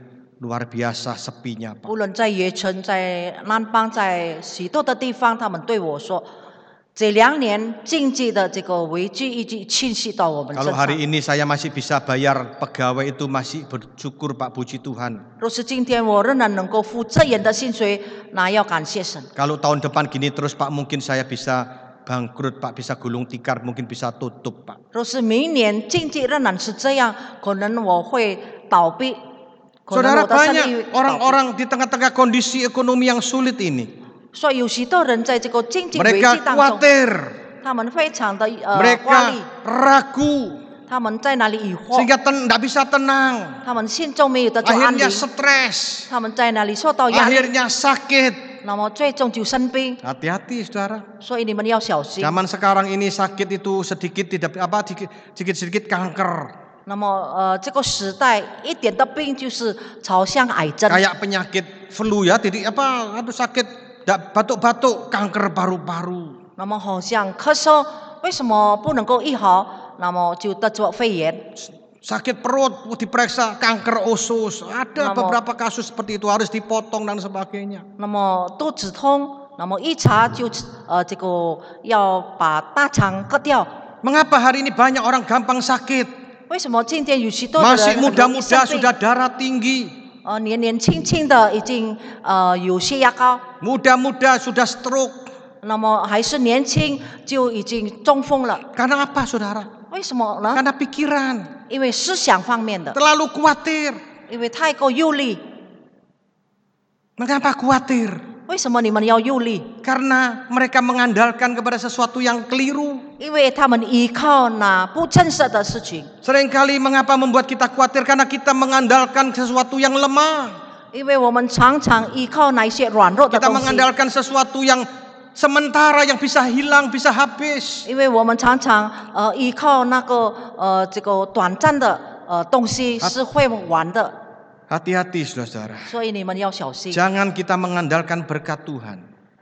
luar biasa sepinya, Pak. 无论在盐城、在南邦、在许多的地方，他们对我说，这两年经济的这个危机已经侵袭到我们 Kalau 身 hari 上。 ini saya masih bisa bayar pegawai itu masih bersyukur, Pak, puji Tuhan. 若是今天我仍然能够付这样的薪水，那要感谢神。 Kalau tahun depan gini terus, Pak, mungkin saya bisa bangkrut, Pak, bisa gulung tikar, mungkin bisa tutup, Pak. 若是明年经济仍然是这样，可能我会倒闭。可能 Saudara, 我的生意 banyak orang-orang di tengah-tengah kondisi ekonomi yang sulit ini. 所以有许多人在这个经济危机 Mereka 当中， khawatir, 他们非常的呃 mereka 压力， ragu, 他们在哪里疑惑， sehingga tidak bisa tenang. 他们心中没有得着安宁 Akhirnya，stres, 他们在哪里受到压力， akhirnya sakit. 那么最终就生病。 Hati-hati, saudara. 所以你们要小心。 Zaman sekarang ini sakit itu sedikit tidak apa sedikit-sedikit kanker. 那么呃，这个时代一点的病就是朝向癌症， Kayak penyakit flu ya, jadi apa aduh sakit batuk-batuk kanker paru-paru. 那么好像咳嗽，为什么不能够医好？那么就得着肺炎。 Sakit perut diperiksa kanker usus. Ada Nama- beberapa kasus seperti itu harus dipotong dan sebagainya. 那么肚子痛，那么一查就呃这个要把大肠割掉。 Mengapa hari ini banyak orang gampang sakit? 为什么今天有许多的 Masih 人很容易 muda-muda 生病 sudah darah tinggi. 呃年年轻轻的已经呃有血压高， Muda-muda sudah stroke. 那么还是年轻就已经中风了。 Karena apa, saudara? 为什么呢？ Karena pikiran. 因为思想方面的， Terlalu khawatir. 因为太过忧虑。 Mengapa khawatir? 为什么你们要忧虑？ Karena mereka mengandalkan kepada sesuatu yang keliru. 因为他们依靠那不真实的事情。 Seringkali mengapa membuat kita khawatir? Karena kita mengandalkan sesuatu yang lemah. 因为我们常常依靠那些软弱的 Kita 东西， mengandalkan sesuatu yang sementara, yang bisa hilang, bisa habis. 因为我们常常呃依靠那个呃这个短暂的呃东西是会玩的， Hati-hati, saudara-saudara. 所以你们要小心。 Jangan kita mengandalkan berkat Tuhan.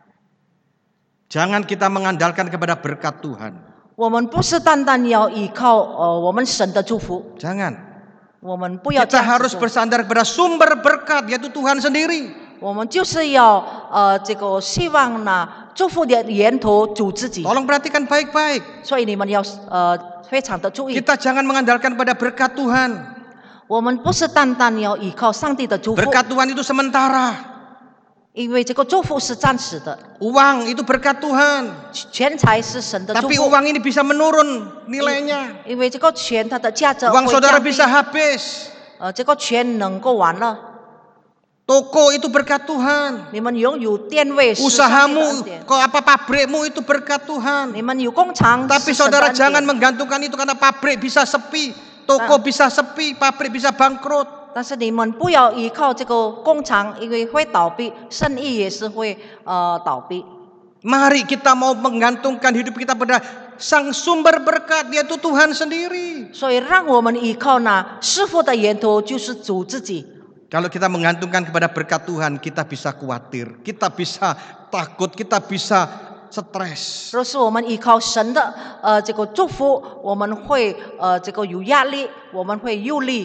Jangan kita mengandalkan kepada berkat Tuhan. 我们不是单单要依靠呃我们神的祝福， Jangan. 我们不要这 Kita 样 harus 子做， bersandar kepada sumber berkat, yaitu Tuhan sendiri. 我们就是要呃这个希望呢祝福的源头主自己， Tolong perhatikan baik-baik. 所以你们要呃非常的注意。 Kita jangan mengandalkan pada berkat Tuhan. 我们不是单单要依靠上帝的祝福， Berkat Tuhan itu sementara. 因为这个祝福是暂时的， Uang itu berkat Tuhan. 钱财是神的祝 Tapi 福。 uang ini bisa menurun nilainya. 因为这个钱它的价值 Uang 会 saudara 降低， bisa habis. 呃，这个钱能够完了， Toko itu berkat Tuhan. 你们拥有店位是上帝的 Usahamu, 恩典， kok apa pabrikmu itu berkat Tuhan. 你们有工厂 Tapi 是神的 saudara 恩 jangan 典， menggantungkan itu karena pabrik bisa sepi, toko bisa sepi, pabrik bisa bangkrut. 但是你们不要依靠这个工厂，因为会倒闭，生意也是会呃倒闭。 Mari kita mau menggantungkan hidup kita pada sang sumber berkat, yaitu Tuhan sendiri. 所以让我们依靠那师傅的源头就是主自己。 Kalau kita menggantungkan kepada berkat Tuhan, kita bisa khawatir, kita bisa takut, kita bisa stres. 若是我们依靠神的呃这个祝福，我们会呃这个有压力，我们会忧虑，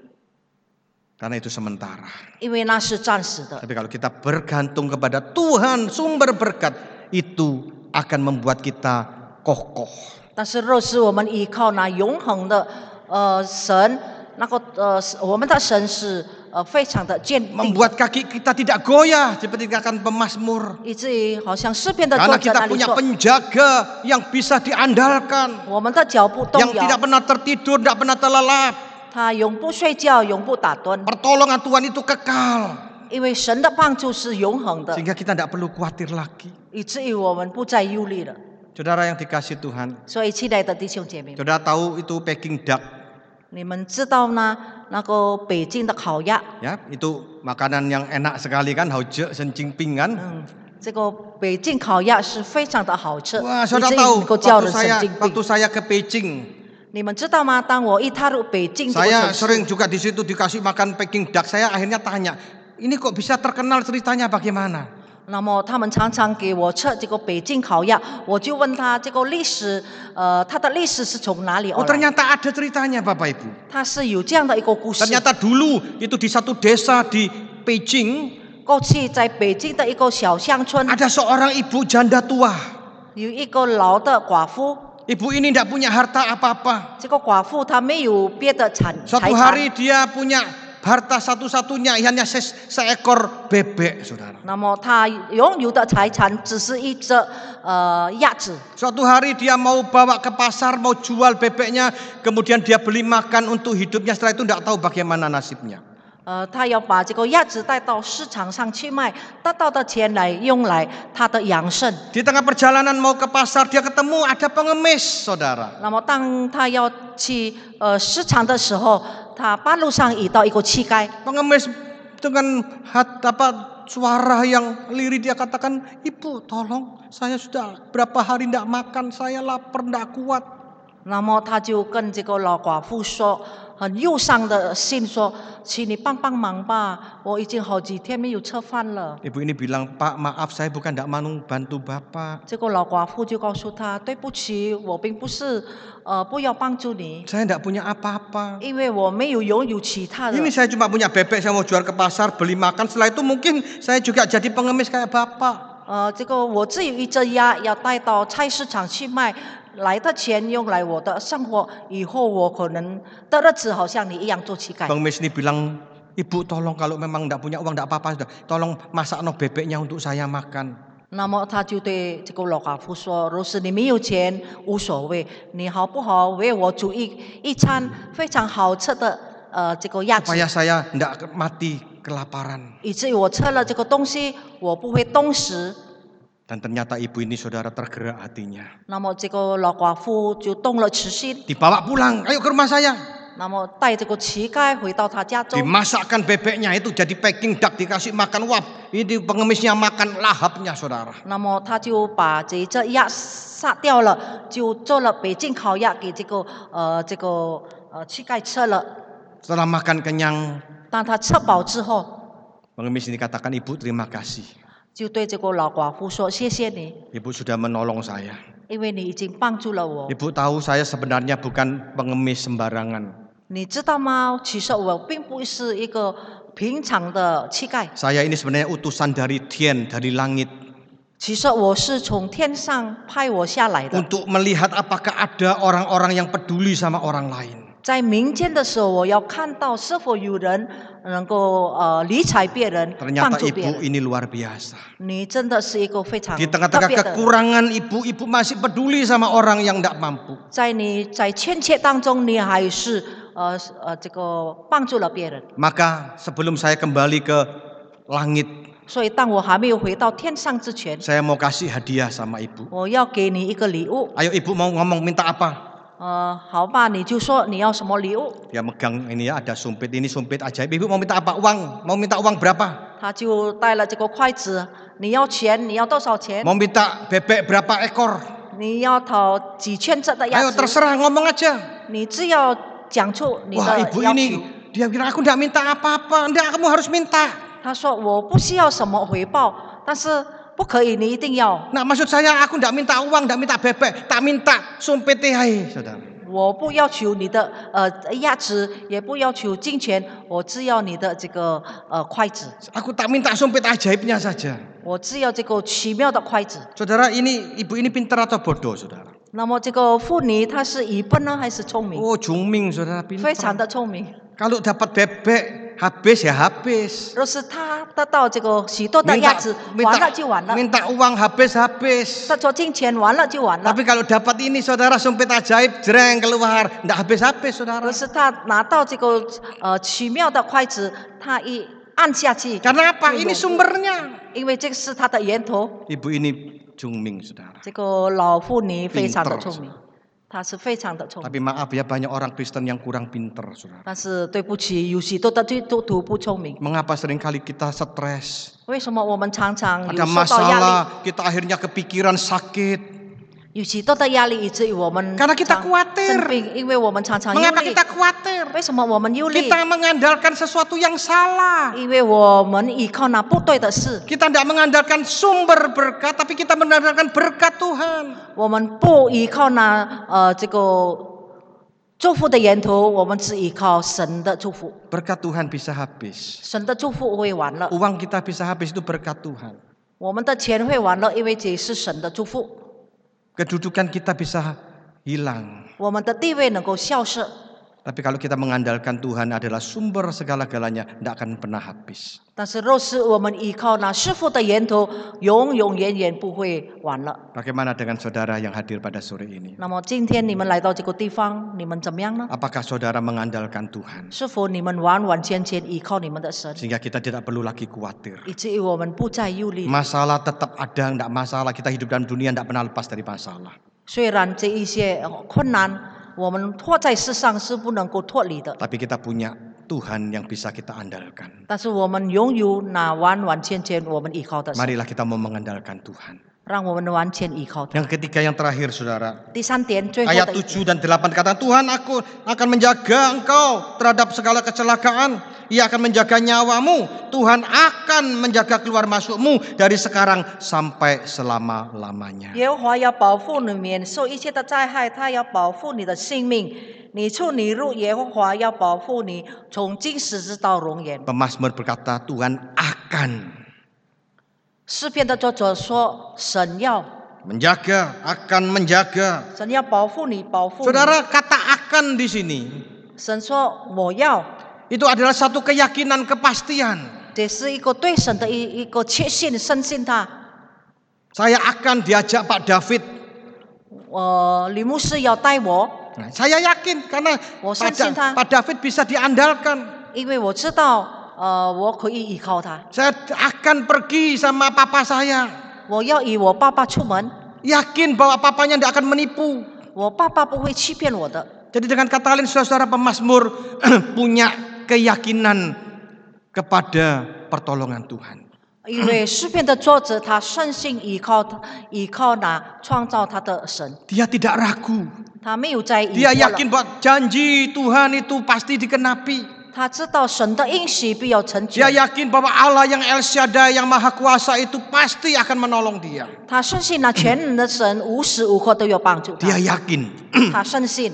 Karena itu sementara. 因为那是暂时的。 Tapi kalau kita bergantung kepada Tuhan, sumber berkat, itu akan membuat kita kokoh. 但是若是我们依靠那永恒的呃神，那个呃我们的神是呃非常的坚定， Membuat kaki kita tidak goyah seperti katakan pemazmur. 以至于好像诗篇的 Karena 作者 kita 那里 punya 说， penjaga yang bisa diandalkan, 我们的脚不动 yang tidak 摇， pernah tertidur, tidak pernah terlelap. 他永不睡觉，永不打盹， Pertolongan Tuhan itu kekal, 因为神的帮助是永恒的， sehingga kita tidak perlu khawatir lagi. 以至于我们不再忧虑了。 Saudara yang dikasih Tuhan, 所以，亲爱的弟兄姐妹们， saudara tahu itu Peking duck, 你们知道呢？那个北京的烤鸭， ya itu makanan yang enak sekali kan, hauce sencingping kan. 嗯，这个北京烤鸭是非常的好吃， Wah, 以至 saudara 于 tahu 能够叫 waktu 人神 saya 经 waktu 病。 saya ke Beijing, 你们知道吗？当我一踏入北京这个 saya 城 sering 市， juga di situ dikasih makan Peking duck. Saya akhirnya tanya, ini kok bisa terkenal ceritanya bagaimana? 那么他们常常给我测这个北京烤鸭，我就问他这个历史，呃，它的历史是从哪里 Oh 而来？ ternyata ada ceritanya Bapak Ibu. 它是有这样的一个故事。 Ternyata dulu itu di satu desa di Beijing 过去在北京的一个小乡村， ada seorang ibu janda tua. 有一个老的寡妇， Ibu ini tidak punya harta apa-apa. 这个寡妇她没有别的产财 Suatu 产。 hari dia punya harta satu-satunya hanya se seekor bebek, saudara. 那么她拥有的财产只是一只呃鸭子。 Suatu hari dia mau bawa ke pasar, mau jual bebeknya, kemudian dia beli makan untuk hidupnya. Setelah itu tidak tahu bagaimana nasibnya. 呃，他要把这个鸭子带到市场上去卖，得到的钱来用来他的养生。 Di tengah perjalanan mau ke pasar, dia ketemu ada pengemis, saudara. 那么当他要去呃市场的时候，他半路上遇到一个乞丐。 Pengemis dengan hat, apa, suara yang lirih dia katakan, "Ibu, tolong, saya sudah berapa hari tidak makan, saya lapar, tidak kuat." 那么他就跟这个老寡妇说，很忧伤的心说：“请你帮帮忙吧，我已经好几天没有吃饭了。” Ibu ini bilang, "Pak, maaf, saya bukan tidak mau bantu Bapak. 这个老寡妇就告诉他：“对不起，我并不是呃不要帮助你， Saya tidak punya apa-apa. 因为我没有拥有其他的。 Ini saya cuma punya bebek, saya mau jual ke pasar, beli makan. Setelah itu mungkin saya juga jadi pengemis kayak Bapak." 呃，这个我只有一只鸭，要带到菜市场去卖，来的钱用来我的生活，以后我可能的日子好像你一样做乞丐。 Pengemis ini bilang, "Ibu, tolong kalau memang tidak punya uang, tidak apa-apa, sudah. Tolong masak no bebeknya untuk saya makan." 那么他就对这个老寡妇说：“若是你没有钱，无所谓，你好不好为我煮一一餐非常好吃的呃这个鸭子， Supaya saya tidak mati kelaparan. 以至于我吃了这个东西，我不会冻死。” Dan ternyata ibu ini saudara tergerak hatinya. 那么这个老寡妇就动了慈心， Dibawa pulang, ayo ke rumah saya. 那么带这个乞丐回到他家中， Dimasakkan bebeknya itu jadi packing duck, dikasih makan. Wah, ini pengemisnya makan lahapnya saudara. 那么他就把这一只鸭杀掉了，就做了北京烤鸭给这个呃这个呃乞丐吃了。 Setelah makan kenyang, 当他吃饱之后， pengemis ini katakan, "Ibu, terima kasih. 就对这个老寡妇说：“谢谢你， Ibu sudah menolong saya. 因为你已经帮助了我。 Ibu tahu saya sebenarnya bukan pengemis sembarangan. 你知道吗？其实我并不是一个平常的乞丐， Saya ini sebenarnya utusan dari Tian, dari langit. 其实我是从天上派我下来的。 Untuk melihat apakah ada orang-orang yang peduli sama orang lain. 在民间的时候，我要看到是否有人能够呃理睬别人，帮 Ternyata 助别 ibu 人。 ini luar biasa. 你真的是一个非常 Di 特 tengah-tengah 别的人。 kekurangan ibu, ibu masih peduli sama orang yang tidak mampu. 在你在欠缺当中，你还是呃呃这个帮助了别人。 Maka sebelum saya kembali ke langit, 所以当我还没有回到天上之前， saya mau kasih hadiah sama ibu. 我要给你一个礼物。 Ayo ibu mau ngomong minta apa? 呃，好吧，你就说你要什么礼物。 Dia megang ini ya, ada sumpit, ini sumpit ajaib. Ibu mau minta apa? Uang, mau minta uang berapa? 他就带了这个筷子，你要钱，你要多少钱？ Mau minta bebek berapa ekor? 你要讨几圈这的 Ayo 鸭子？ terserah, ngomong aja. 你只要讲出你 Wah 的 ibu 要求。 ini, dia bilang aku tidak minta apa-apa. Tidak, kamu harus minta. 他说我不需要什么回报，但是不可以，你一定要。 Nah maksud saya aku tidak minta uang, tidak minta bebek, tak minta sumpit hai, saudara. 我不要求你的呃鸭子，也不要求金钱，我只要你的这个呃筷子， Aku tak minta sumpit ajaibnya saja. 我只要这个奇妙的筷子。 Saudara, ini ibu ini pintar atau bodoh, saudara? 那么这个妇女她是愚笨呢，还是聪明？ Oh, jungming, saudara, 非常 pintar. 的聪明。 Kalau dapat bebek habis ya habis. 若是她得到这个许多的鸭 Minta, 子，完了就完了； minta uang habis habis. 得着金钱，完了就完了。 Tapi kalau dapat ini saudara sumpit ajaib jreng keluar, tidak habis habis saudara. 若是她拿到这个呃奇妙的筷子，她一按下去， Karena apa? 就 Ini 有 sumbernya. 因为这个是她的源头。 Ibu ini jungming saudara. 这个老妇女非常的 Pinter 聪明，她是非常的聪明。 Tapi maaf ya banyak orang Kristen yang kurang pinter saudara. 但是对不起，有许多的基督徒不聪明。 Mengapa seringkali kita stres? 为什么我们常常有 Ada 受到压 masalah, kita akhirnya kepikiran sakit. 有许多的压力，以至于我们 Karena kita 常 khawatir. 生病，因为我们常常忧 Mengapa 虑。 kita khawatir? 为什么我们忧虑？ Kita mengandalkan sesuatu yang salah. 因为我们依靠那不对的事， Kita tidak mengandalkan sumber berkat, tapi kita mengandalkan berkat Tuhan. 我们不依靠那呃这个祝福的源头，我们只依靠神的祝福。 Berkat Tuhan bisa habis. 神的祝福会完了， Uang kita bisa habis itu berkat Tuhan. 我们的钱会完了，因为这是神的祝福。 Kedudukan kita bisa hilang. 我们的地位能够消失， Tapi kalau kita mengandalkan Tuhan adalah sumber segala-galanya, tidak akan pernah habis. 但是若是我们依靠那师傅的源头，永永远远不会完了。 Bagaimana dengan saudara yang hadir pada sore ini? 那么今天你们来到这个地方，你们怎么样呢？ Apakah saudara mengandalkan Tuhan? 是否你们完完全全依靠你们的神， Sehingga kita tidak perlu lagi khawatir. 以至于我们不再忧虑？ Masalah tetap ada, tidak masalah. Kita hidup dalam dunia tidak pernah lepas dari masalah. 虽然这一些呃困难，我们活在世上是不能够脱离的， Tapi kita punya Tuhan yang bisa kita andalkan. 但是我们拥有那完完全全我们依靠的神， Marilah kita mau mengandalkan Tuhan. 让我们完全依靠他。 Yang ketiga yang terakhir saudara. 第三点，最后 Ayat 的一点 tujuh dan delapan kata Tuhan aku akan menjaga engkau terhadap segala kecelakaan. Ia akan menjaga nyawamu. Tuhan akan menjaga keluar masukmu dari sekarang sampai selama-lamanya. 耶和华要保护你免受一切的灾害，他要保护你的性命。你出你入，耶和华要保护你，从今时直到永远。 Pemazmur berkata Tuhan akan 诗篇的作者说，神要， menjaga, akan menjaga. 神要保护你，保护你。 Saudara, kata akan di sini 神说我要， itu adalah satu keyakinan kepastian. 这是一个对神的一一个确信，深信他。 Saya akan diajak Pak David. 呃，李牧师要带我， Nah, saya yakin karena Oh, Pak, sansin Da- ta. Pak David bisa diandalkan. 因为我知道，呃，我可以依靠他。 Saya akan pergi sama papa saya. 我要以我爸爸出门， Yakin bahwa papanya tidak akan menipu. 我爸爸不会欺骗我的。 Jadi dengan kata lain saudara pemazmur punya keyakinan kepada pertolongan Tuhan. 因为诗篇的作者他深信依靠他，依靠那创造他的神， Dia tidak ragu. 他没有在疑 Dia 惑 yakin 了。 bahwa janji Tuhan itu pasti dikenapi. 他知道神的应许必要成全 Dia，yakin bahwa Allah yang El Shaddai yang Maha Kuasa itu pasti akan menolong dia. 他深信那全能的神无时无刻都有帮助他 Dia，yakin. 他深信，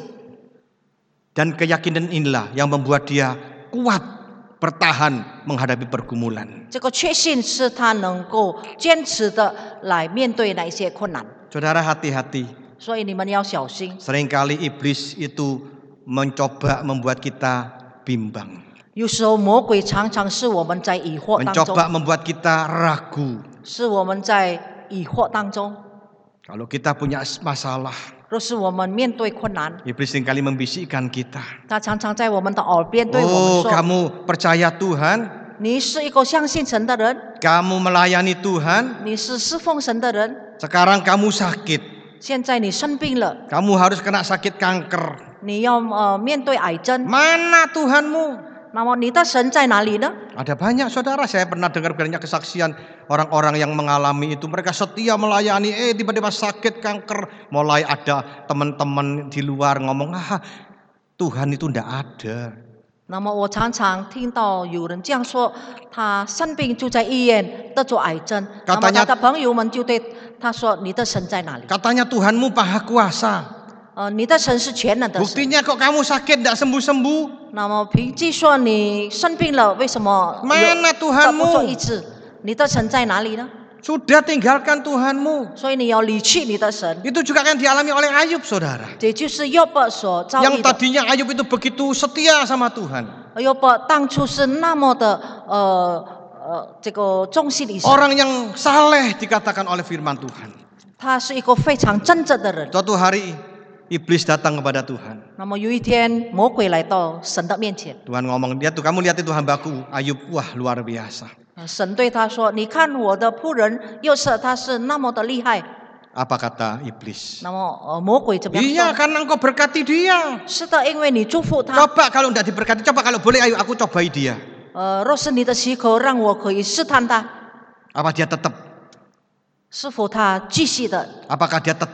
Dan keyakinan inilah yang membuat dia kuat bertahan menghadapi pergumulan. 这个确信是他能够坚持的来面对那一些困难。 Saudara hati-hati. 所以你们要小心， Seringkali iblis itu mencoba membuat kita bimbang. 有时候魔鬼常常是我们在疑惑当中， Mencoba membuat kita ragu. 是我们在疑惑当中。 Kalau kita punya masalah, 若是我们面对困难， iblis seringkali membisikkan kita. 他常常在我们的耳边对我们 Oh, 说 kamu percaya Tuhan? 你是一个相信神的人， Kamu melayani Tuhan? 你是侍奉神的人， Sekarang kamu sakit. 现在你生病了， Kamu harus kena sakit kanker. 你要呃面对癌症， Mana Tuhanmu? 那么你的神在哪里呢？ Ada banyak saudara, saya pernah dengar banyak kesaksian orang-orang yang mengalami itu. Mereka setia melayani, eh tiba-tiba sakit kanker. Mulai ada teman-teman di luar ngomong, ah Tuhan itu tidak ada. 那么我常常听到有人这样说，他生病就在医院得着癌症，那么 Katanya- 他的朋友们就对他说：“你的神在哪里？ Katanya Tuhanmu Maha Kuasa. 呃，你的神是全能的神。 Buktinya kok kamu sakit tidak sembuh-sembuh. 那么凭据说你生病了，为什么有 Mana 得不 Tuhanmu? 做医治？你的神在哪里呢？ Sudah tinggalkan Tuhanmu. 所以你要离弃你的神。 Itu juga yang dialami oleh Ayub saudara. 这就是约伯所遭 Yang 遇的。 tadinya Ayub itu begitu setia sama Tuhan. 约伯当初是那么的呃呃这个忠心于神， Orang yang saleh dikatakan oleh firman Tuhan. 他是一个非常真正的人。 Suatu hari iblis datang kepada Tuhan. 那么有一天，魔鬼来到神的面前， Tuhan ngomong, lihat tuh kamu lihat itu hambaku Ayub, wah luar biasa. 呃神对他说：“你看我的仆人约瑟，他是那么的厉害。 Apa kata iblis? 那么呃魔鬼怎么样 Iya 说？ karena engkau berkati dia. 是的，因为你祝福他。 Coba kalau tidak diberkati, coba kalau boleh ayo aku cobai dia. 呃，若是你的许可，让我可以试探他， Apa dia tetap? 是否他继续的， Apakah dia tetap?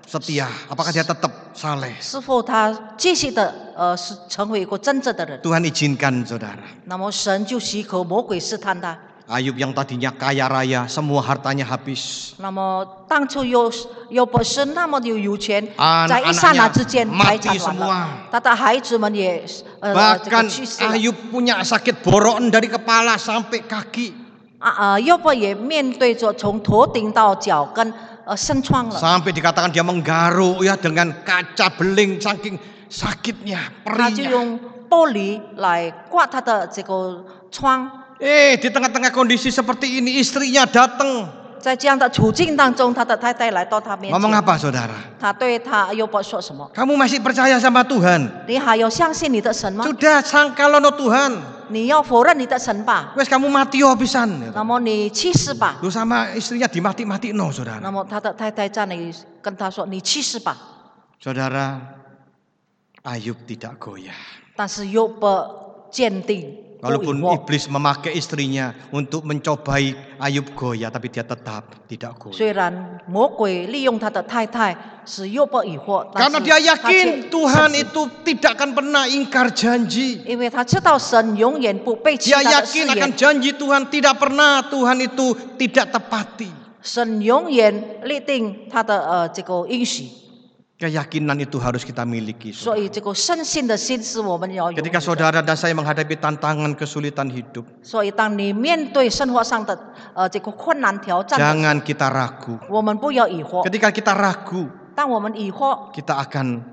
setia? Apakah dia tetap saleh? 是否他继续的呃是成为一个真正的人？ Tuhan izinkan saudara. 那么神就许可魔鬼试探他。 Ayub yang tadinya kaya raya, semua hartanya habis. 那么当初有有本是那么有有钱，在一刹那之间财产完了，他的孩子们也呃这个 Bahkan 去世了。 Ayub punya sakit borokan dari kepala sampai kaki. 啊呃，约伯也面对着从头顶到脚跟呃生疮了。 Sampai dikatakan dia menggaruk ya dengan kaca beling saking sakitnya, 他就 perihnya. 用玻璃来刮他的这个疮。 Eh, di tengah-tengah kondisi seperti ini istrinya datang. 在这样的处境当中，他的太太来到他面 Ngomong 前， apa saudara? 他对他约伯说什么？ Kamu masih percaya sama Tuhan? 你还有相信你的神吗？ Sudah sangkalono Tuhan. 你要否认你的神吧？ Wes kamu mati pisan. 那么你去世吧。 Lu sama istrinya dimati-mati no saudara. 那么他的太太在那里跟他说：“你去世吧。 Saudara, Ayub tidak goyah. ” 但是约伯坚定不疑 Walaupun 惑。 iblis memakai istrinya untuk mencobai Ayub goyah, tapi dia tetap tidak goyah. 虽然魔鬼利用他的太太使约伯疑惑，但 Karena 是 dia 他却 yakin Tuhan 相信 itu tidak akan pernah ingkar janji. 因为他知道神永远不背弃 Dia 他的誓 yakin akan 言， janji Tuhan tidak pernah Tuhan itu tidak tepati. 神永远立定他的呃这个应许。 Keyakinan itu harus kita miliki. 所以这个深信的心是我们要有。 Ketika saudara dan saya menghadapi tantangan kesulitan hidup, 所以当你面对生活上的呃这个困难挑战的时候， jangan kita ragu. 我们不要疑惑。 Ketika kita ragu, 当我们疑惑， kita akan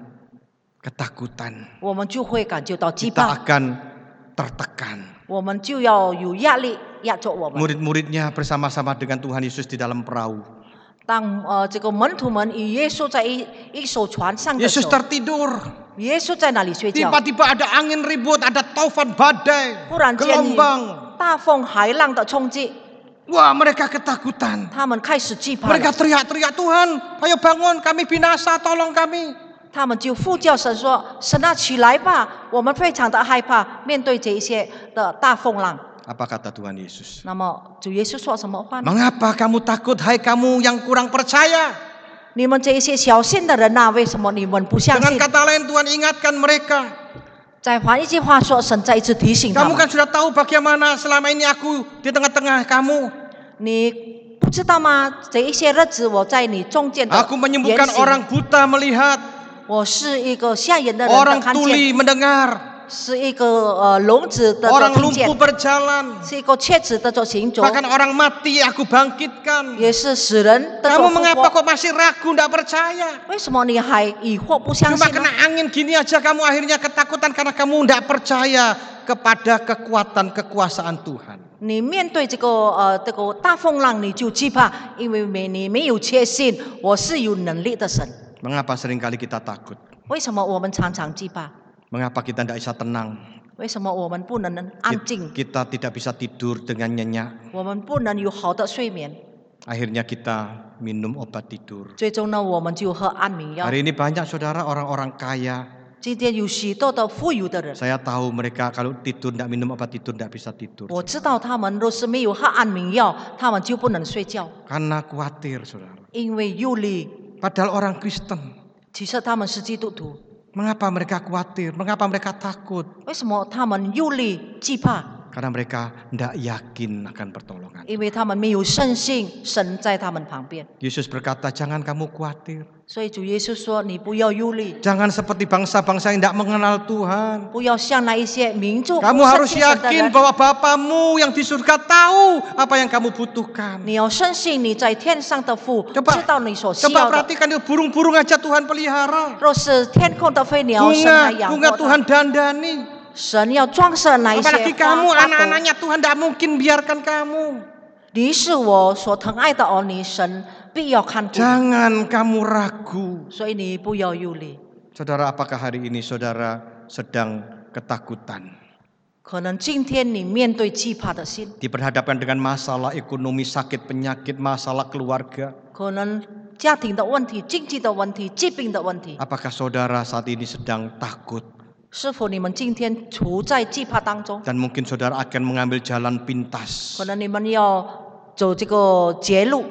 ketakutan. 我们就会感觉到惧 Kita 怕， akan tertekan. 我们就要有压力压着我们。 Murid-muridnya bersama-sama dengan Tuhan Yesus di dalam perahu. 当呃这个门徒们与耶稣在一一艘船上的时 Yesus 候， tertidur. 耶稣在那里睡觉， Tiba-tiba ada angin ribut, ada taufan badai, 忽然间有 gelombang. 大风海浪的冲击， Wah, mereka ketakutan. 他们开始惧怕 Mereka 了， teriak-teriak, Tuhan, ayo bangun, kami binasa, tolong kami. 他们就呼叫神说：“神啊，起来吧！我们非常的害怕，面对这一些的大风浪。” Apa kata Tuhan Yesus? 那么主耶稣说什么话呢？ Mengapa kamu takut, hai kamu yang kurang percaya? 你们这一些小信的人呐、为什么你们不相 Dengan 信？ kata lain, Tuhan ingatkan mereka. 再换一句话说，神再一次提醒他 Kamu 们 kan：sudah tahu bagaimana selama ini aku di tengah-tengah kamu. 你不知道吗？这一些日子我在你中间的 Aku 言 menyembuhkan 行， orang buta melihat, 我是一个瞎眼的人的 orang 看见， tuli mendengar, 是一个呃聋子的 orang 听见 lumpuh，berjalan. 是一个瘸子的做行走， Bahkan orang mati aku bangkitkan. 也是死人的做 Kamu 复 mengapa 活。 kok masih ragu, tidak percaya? 为什么你还疑惑不相 Cuma 信呢 kena？ angin gini aja kamu akhirnya ketakutan karena kamu tidak percaya kepada kekuatan kekuasaan Tuhan. 你面对这个呃这个大风浪，你就惧怕，因为没你没有确信我是有能力的神。 Mengapa seringkali kita takut? 为什么我们常常惧怕？ Mengapa kita tidak bisa tenang? 为什么我们不能安静？ Kita tidak bisa tidur dengan nyenyak. 我们不能有好的睡眠？ Akhirnya kita minum obat tidur. 最终呢，我们就喝安眠药。 Hari ini banyak saudara orang-orang kaya. 今天有许多的富有的人， Saya tahu mereka kalau tidur tidak minum obat tidur tidak bisa tidur. 我知道他们若是没有喝安眠药，他们就不能睡觉， Karena khawatir saudara. 因为忧虑。 Padahal orang Kristen. 其实他们是基督徒， Mengapa mereka khawatir? Mengapa mereka takut? 为什么他们忧虑惧怕？ Karena mereka tidak yakin akan pertolongan. 因为他们没有深信神在他们旁边。 Yesus berkata, jangan kamu khawatir. 所以主耶稣说：“你不要忧虑， Jangan seperti bangsa-bangsa yang tidak mengenal Tuhan. 不要像那一些民众不 Kamu 深 harus 信神的 yakin 人。 bahwa Bapamu yang di surga tahu apa yang kamu butuhkan. 你要深信你在天上的父 Coba- 知道你所需 Coba 要的。 perhatikan itu burung-burung aja Tuhan pelihara. 若是天空的飞鸟，神还 Bunga, 养 bunga 活 Tuhan 它， dandani. 神要装饰那一些 Apalagi 花 kamu 花朵。 anak-anaknya Tuhan tidak mungkin biarkan kamu. 你是我所疼爱的儿女，神必要看顾你， Jangan kamu ragu. 所以你不要忧虑。 Saudara, apakah hari ini saudara sedang ketakutan? 可能今天你面对惧怕的心， Diperhadapkan dengan masalah ekonomi, sakit, penyakit, masalah keluarga. 可能家庭的问题、经济的问题、疾病的问题， Apakah saudara saat ini sedang takut? 是否你们今天处在惧怕当中？ Dan mungkin saudara akan mengambil jalan pintas. 可能你们要走这个绝路，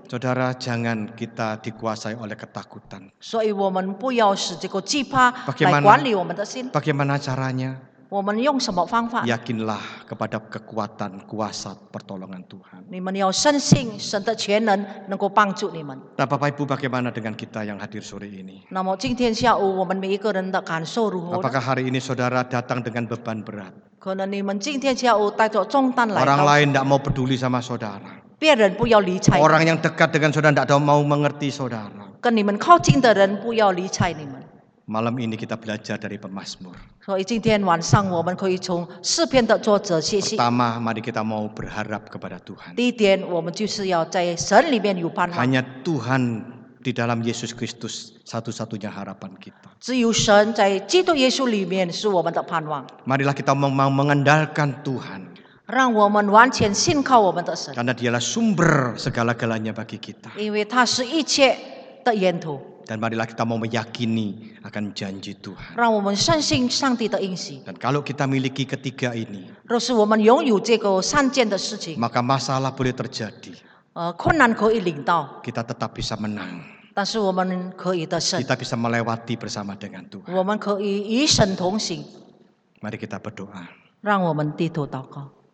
Saudara, jangan kita dikuasai oleh ketakutan. 所以我们不要使这个惧怕来 Bagaimana 管理我们的心。 Bagaimana caranya? 我们用什么方法？ Yakinlah kepada kekuatan kuasa pertolongan Tuhan. 你们要深信神的全能能够帮助你们。 Nah, Bapak Ibu, bagaimana dengan kita yang hadir sore ini? 那么今天下午我们每一个人的感受如何呢？ Apakah hari ini saudara datang dengan beban berat? 可能你们今天下午带着重担来 Orang 到， lain tidak mau peduli sama saudara. 别人不要理睬你， Orang yang dekat dengan saudara tidak mau mengerti saudara. 跟你们靠近的人不要理睬你们。 Malam ini kita belajar dari pemazmur. 所以今天晚上我们可以从诗篇的作者学习。 Pertama, mari kita mau berharap kepada Tuhan. 第一点，我们就是要在神里面有盼望， Hanya Tuhan di dalam Yesus Kristus satu-satunya harapan kita. 只有神在基督耶稣里面是我们的盼望。 Marilah kita mau mengandalkan Tuhan. 让我们完全信靠我们的神， Karena dialah sumber segala-galanya bagi kita. 因为他是一切的源头。 Dan marilah kita mau meyakini akan janji Tuhan. 让我们相信上帝的应许。 Dan kalau kita miliki ketiga ini, 若是我们拥有这个三件的事情， maka masalah boleh terjadi. 呃，困难可以领到， Kita tetap bisa menang. 但是我们可以得胜， Kita bisa melewati bersama dengan Tuhan. 我们可以与神同行。 Mari kita berdoa. 让我们低头祷告。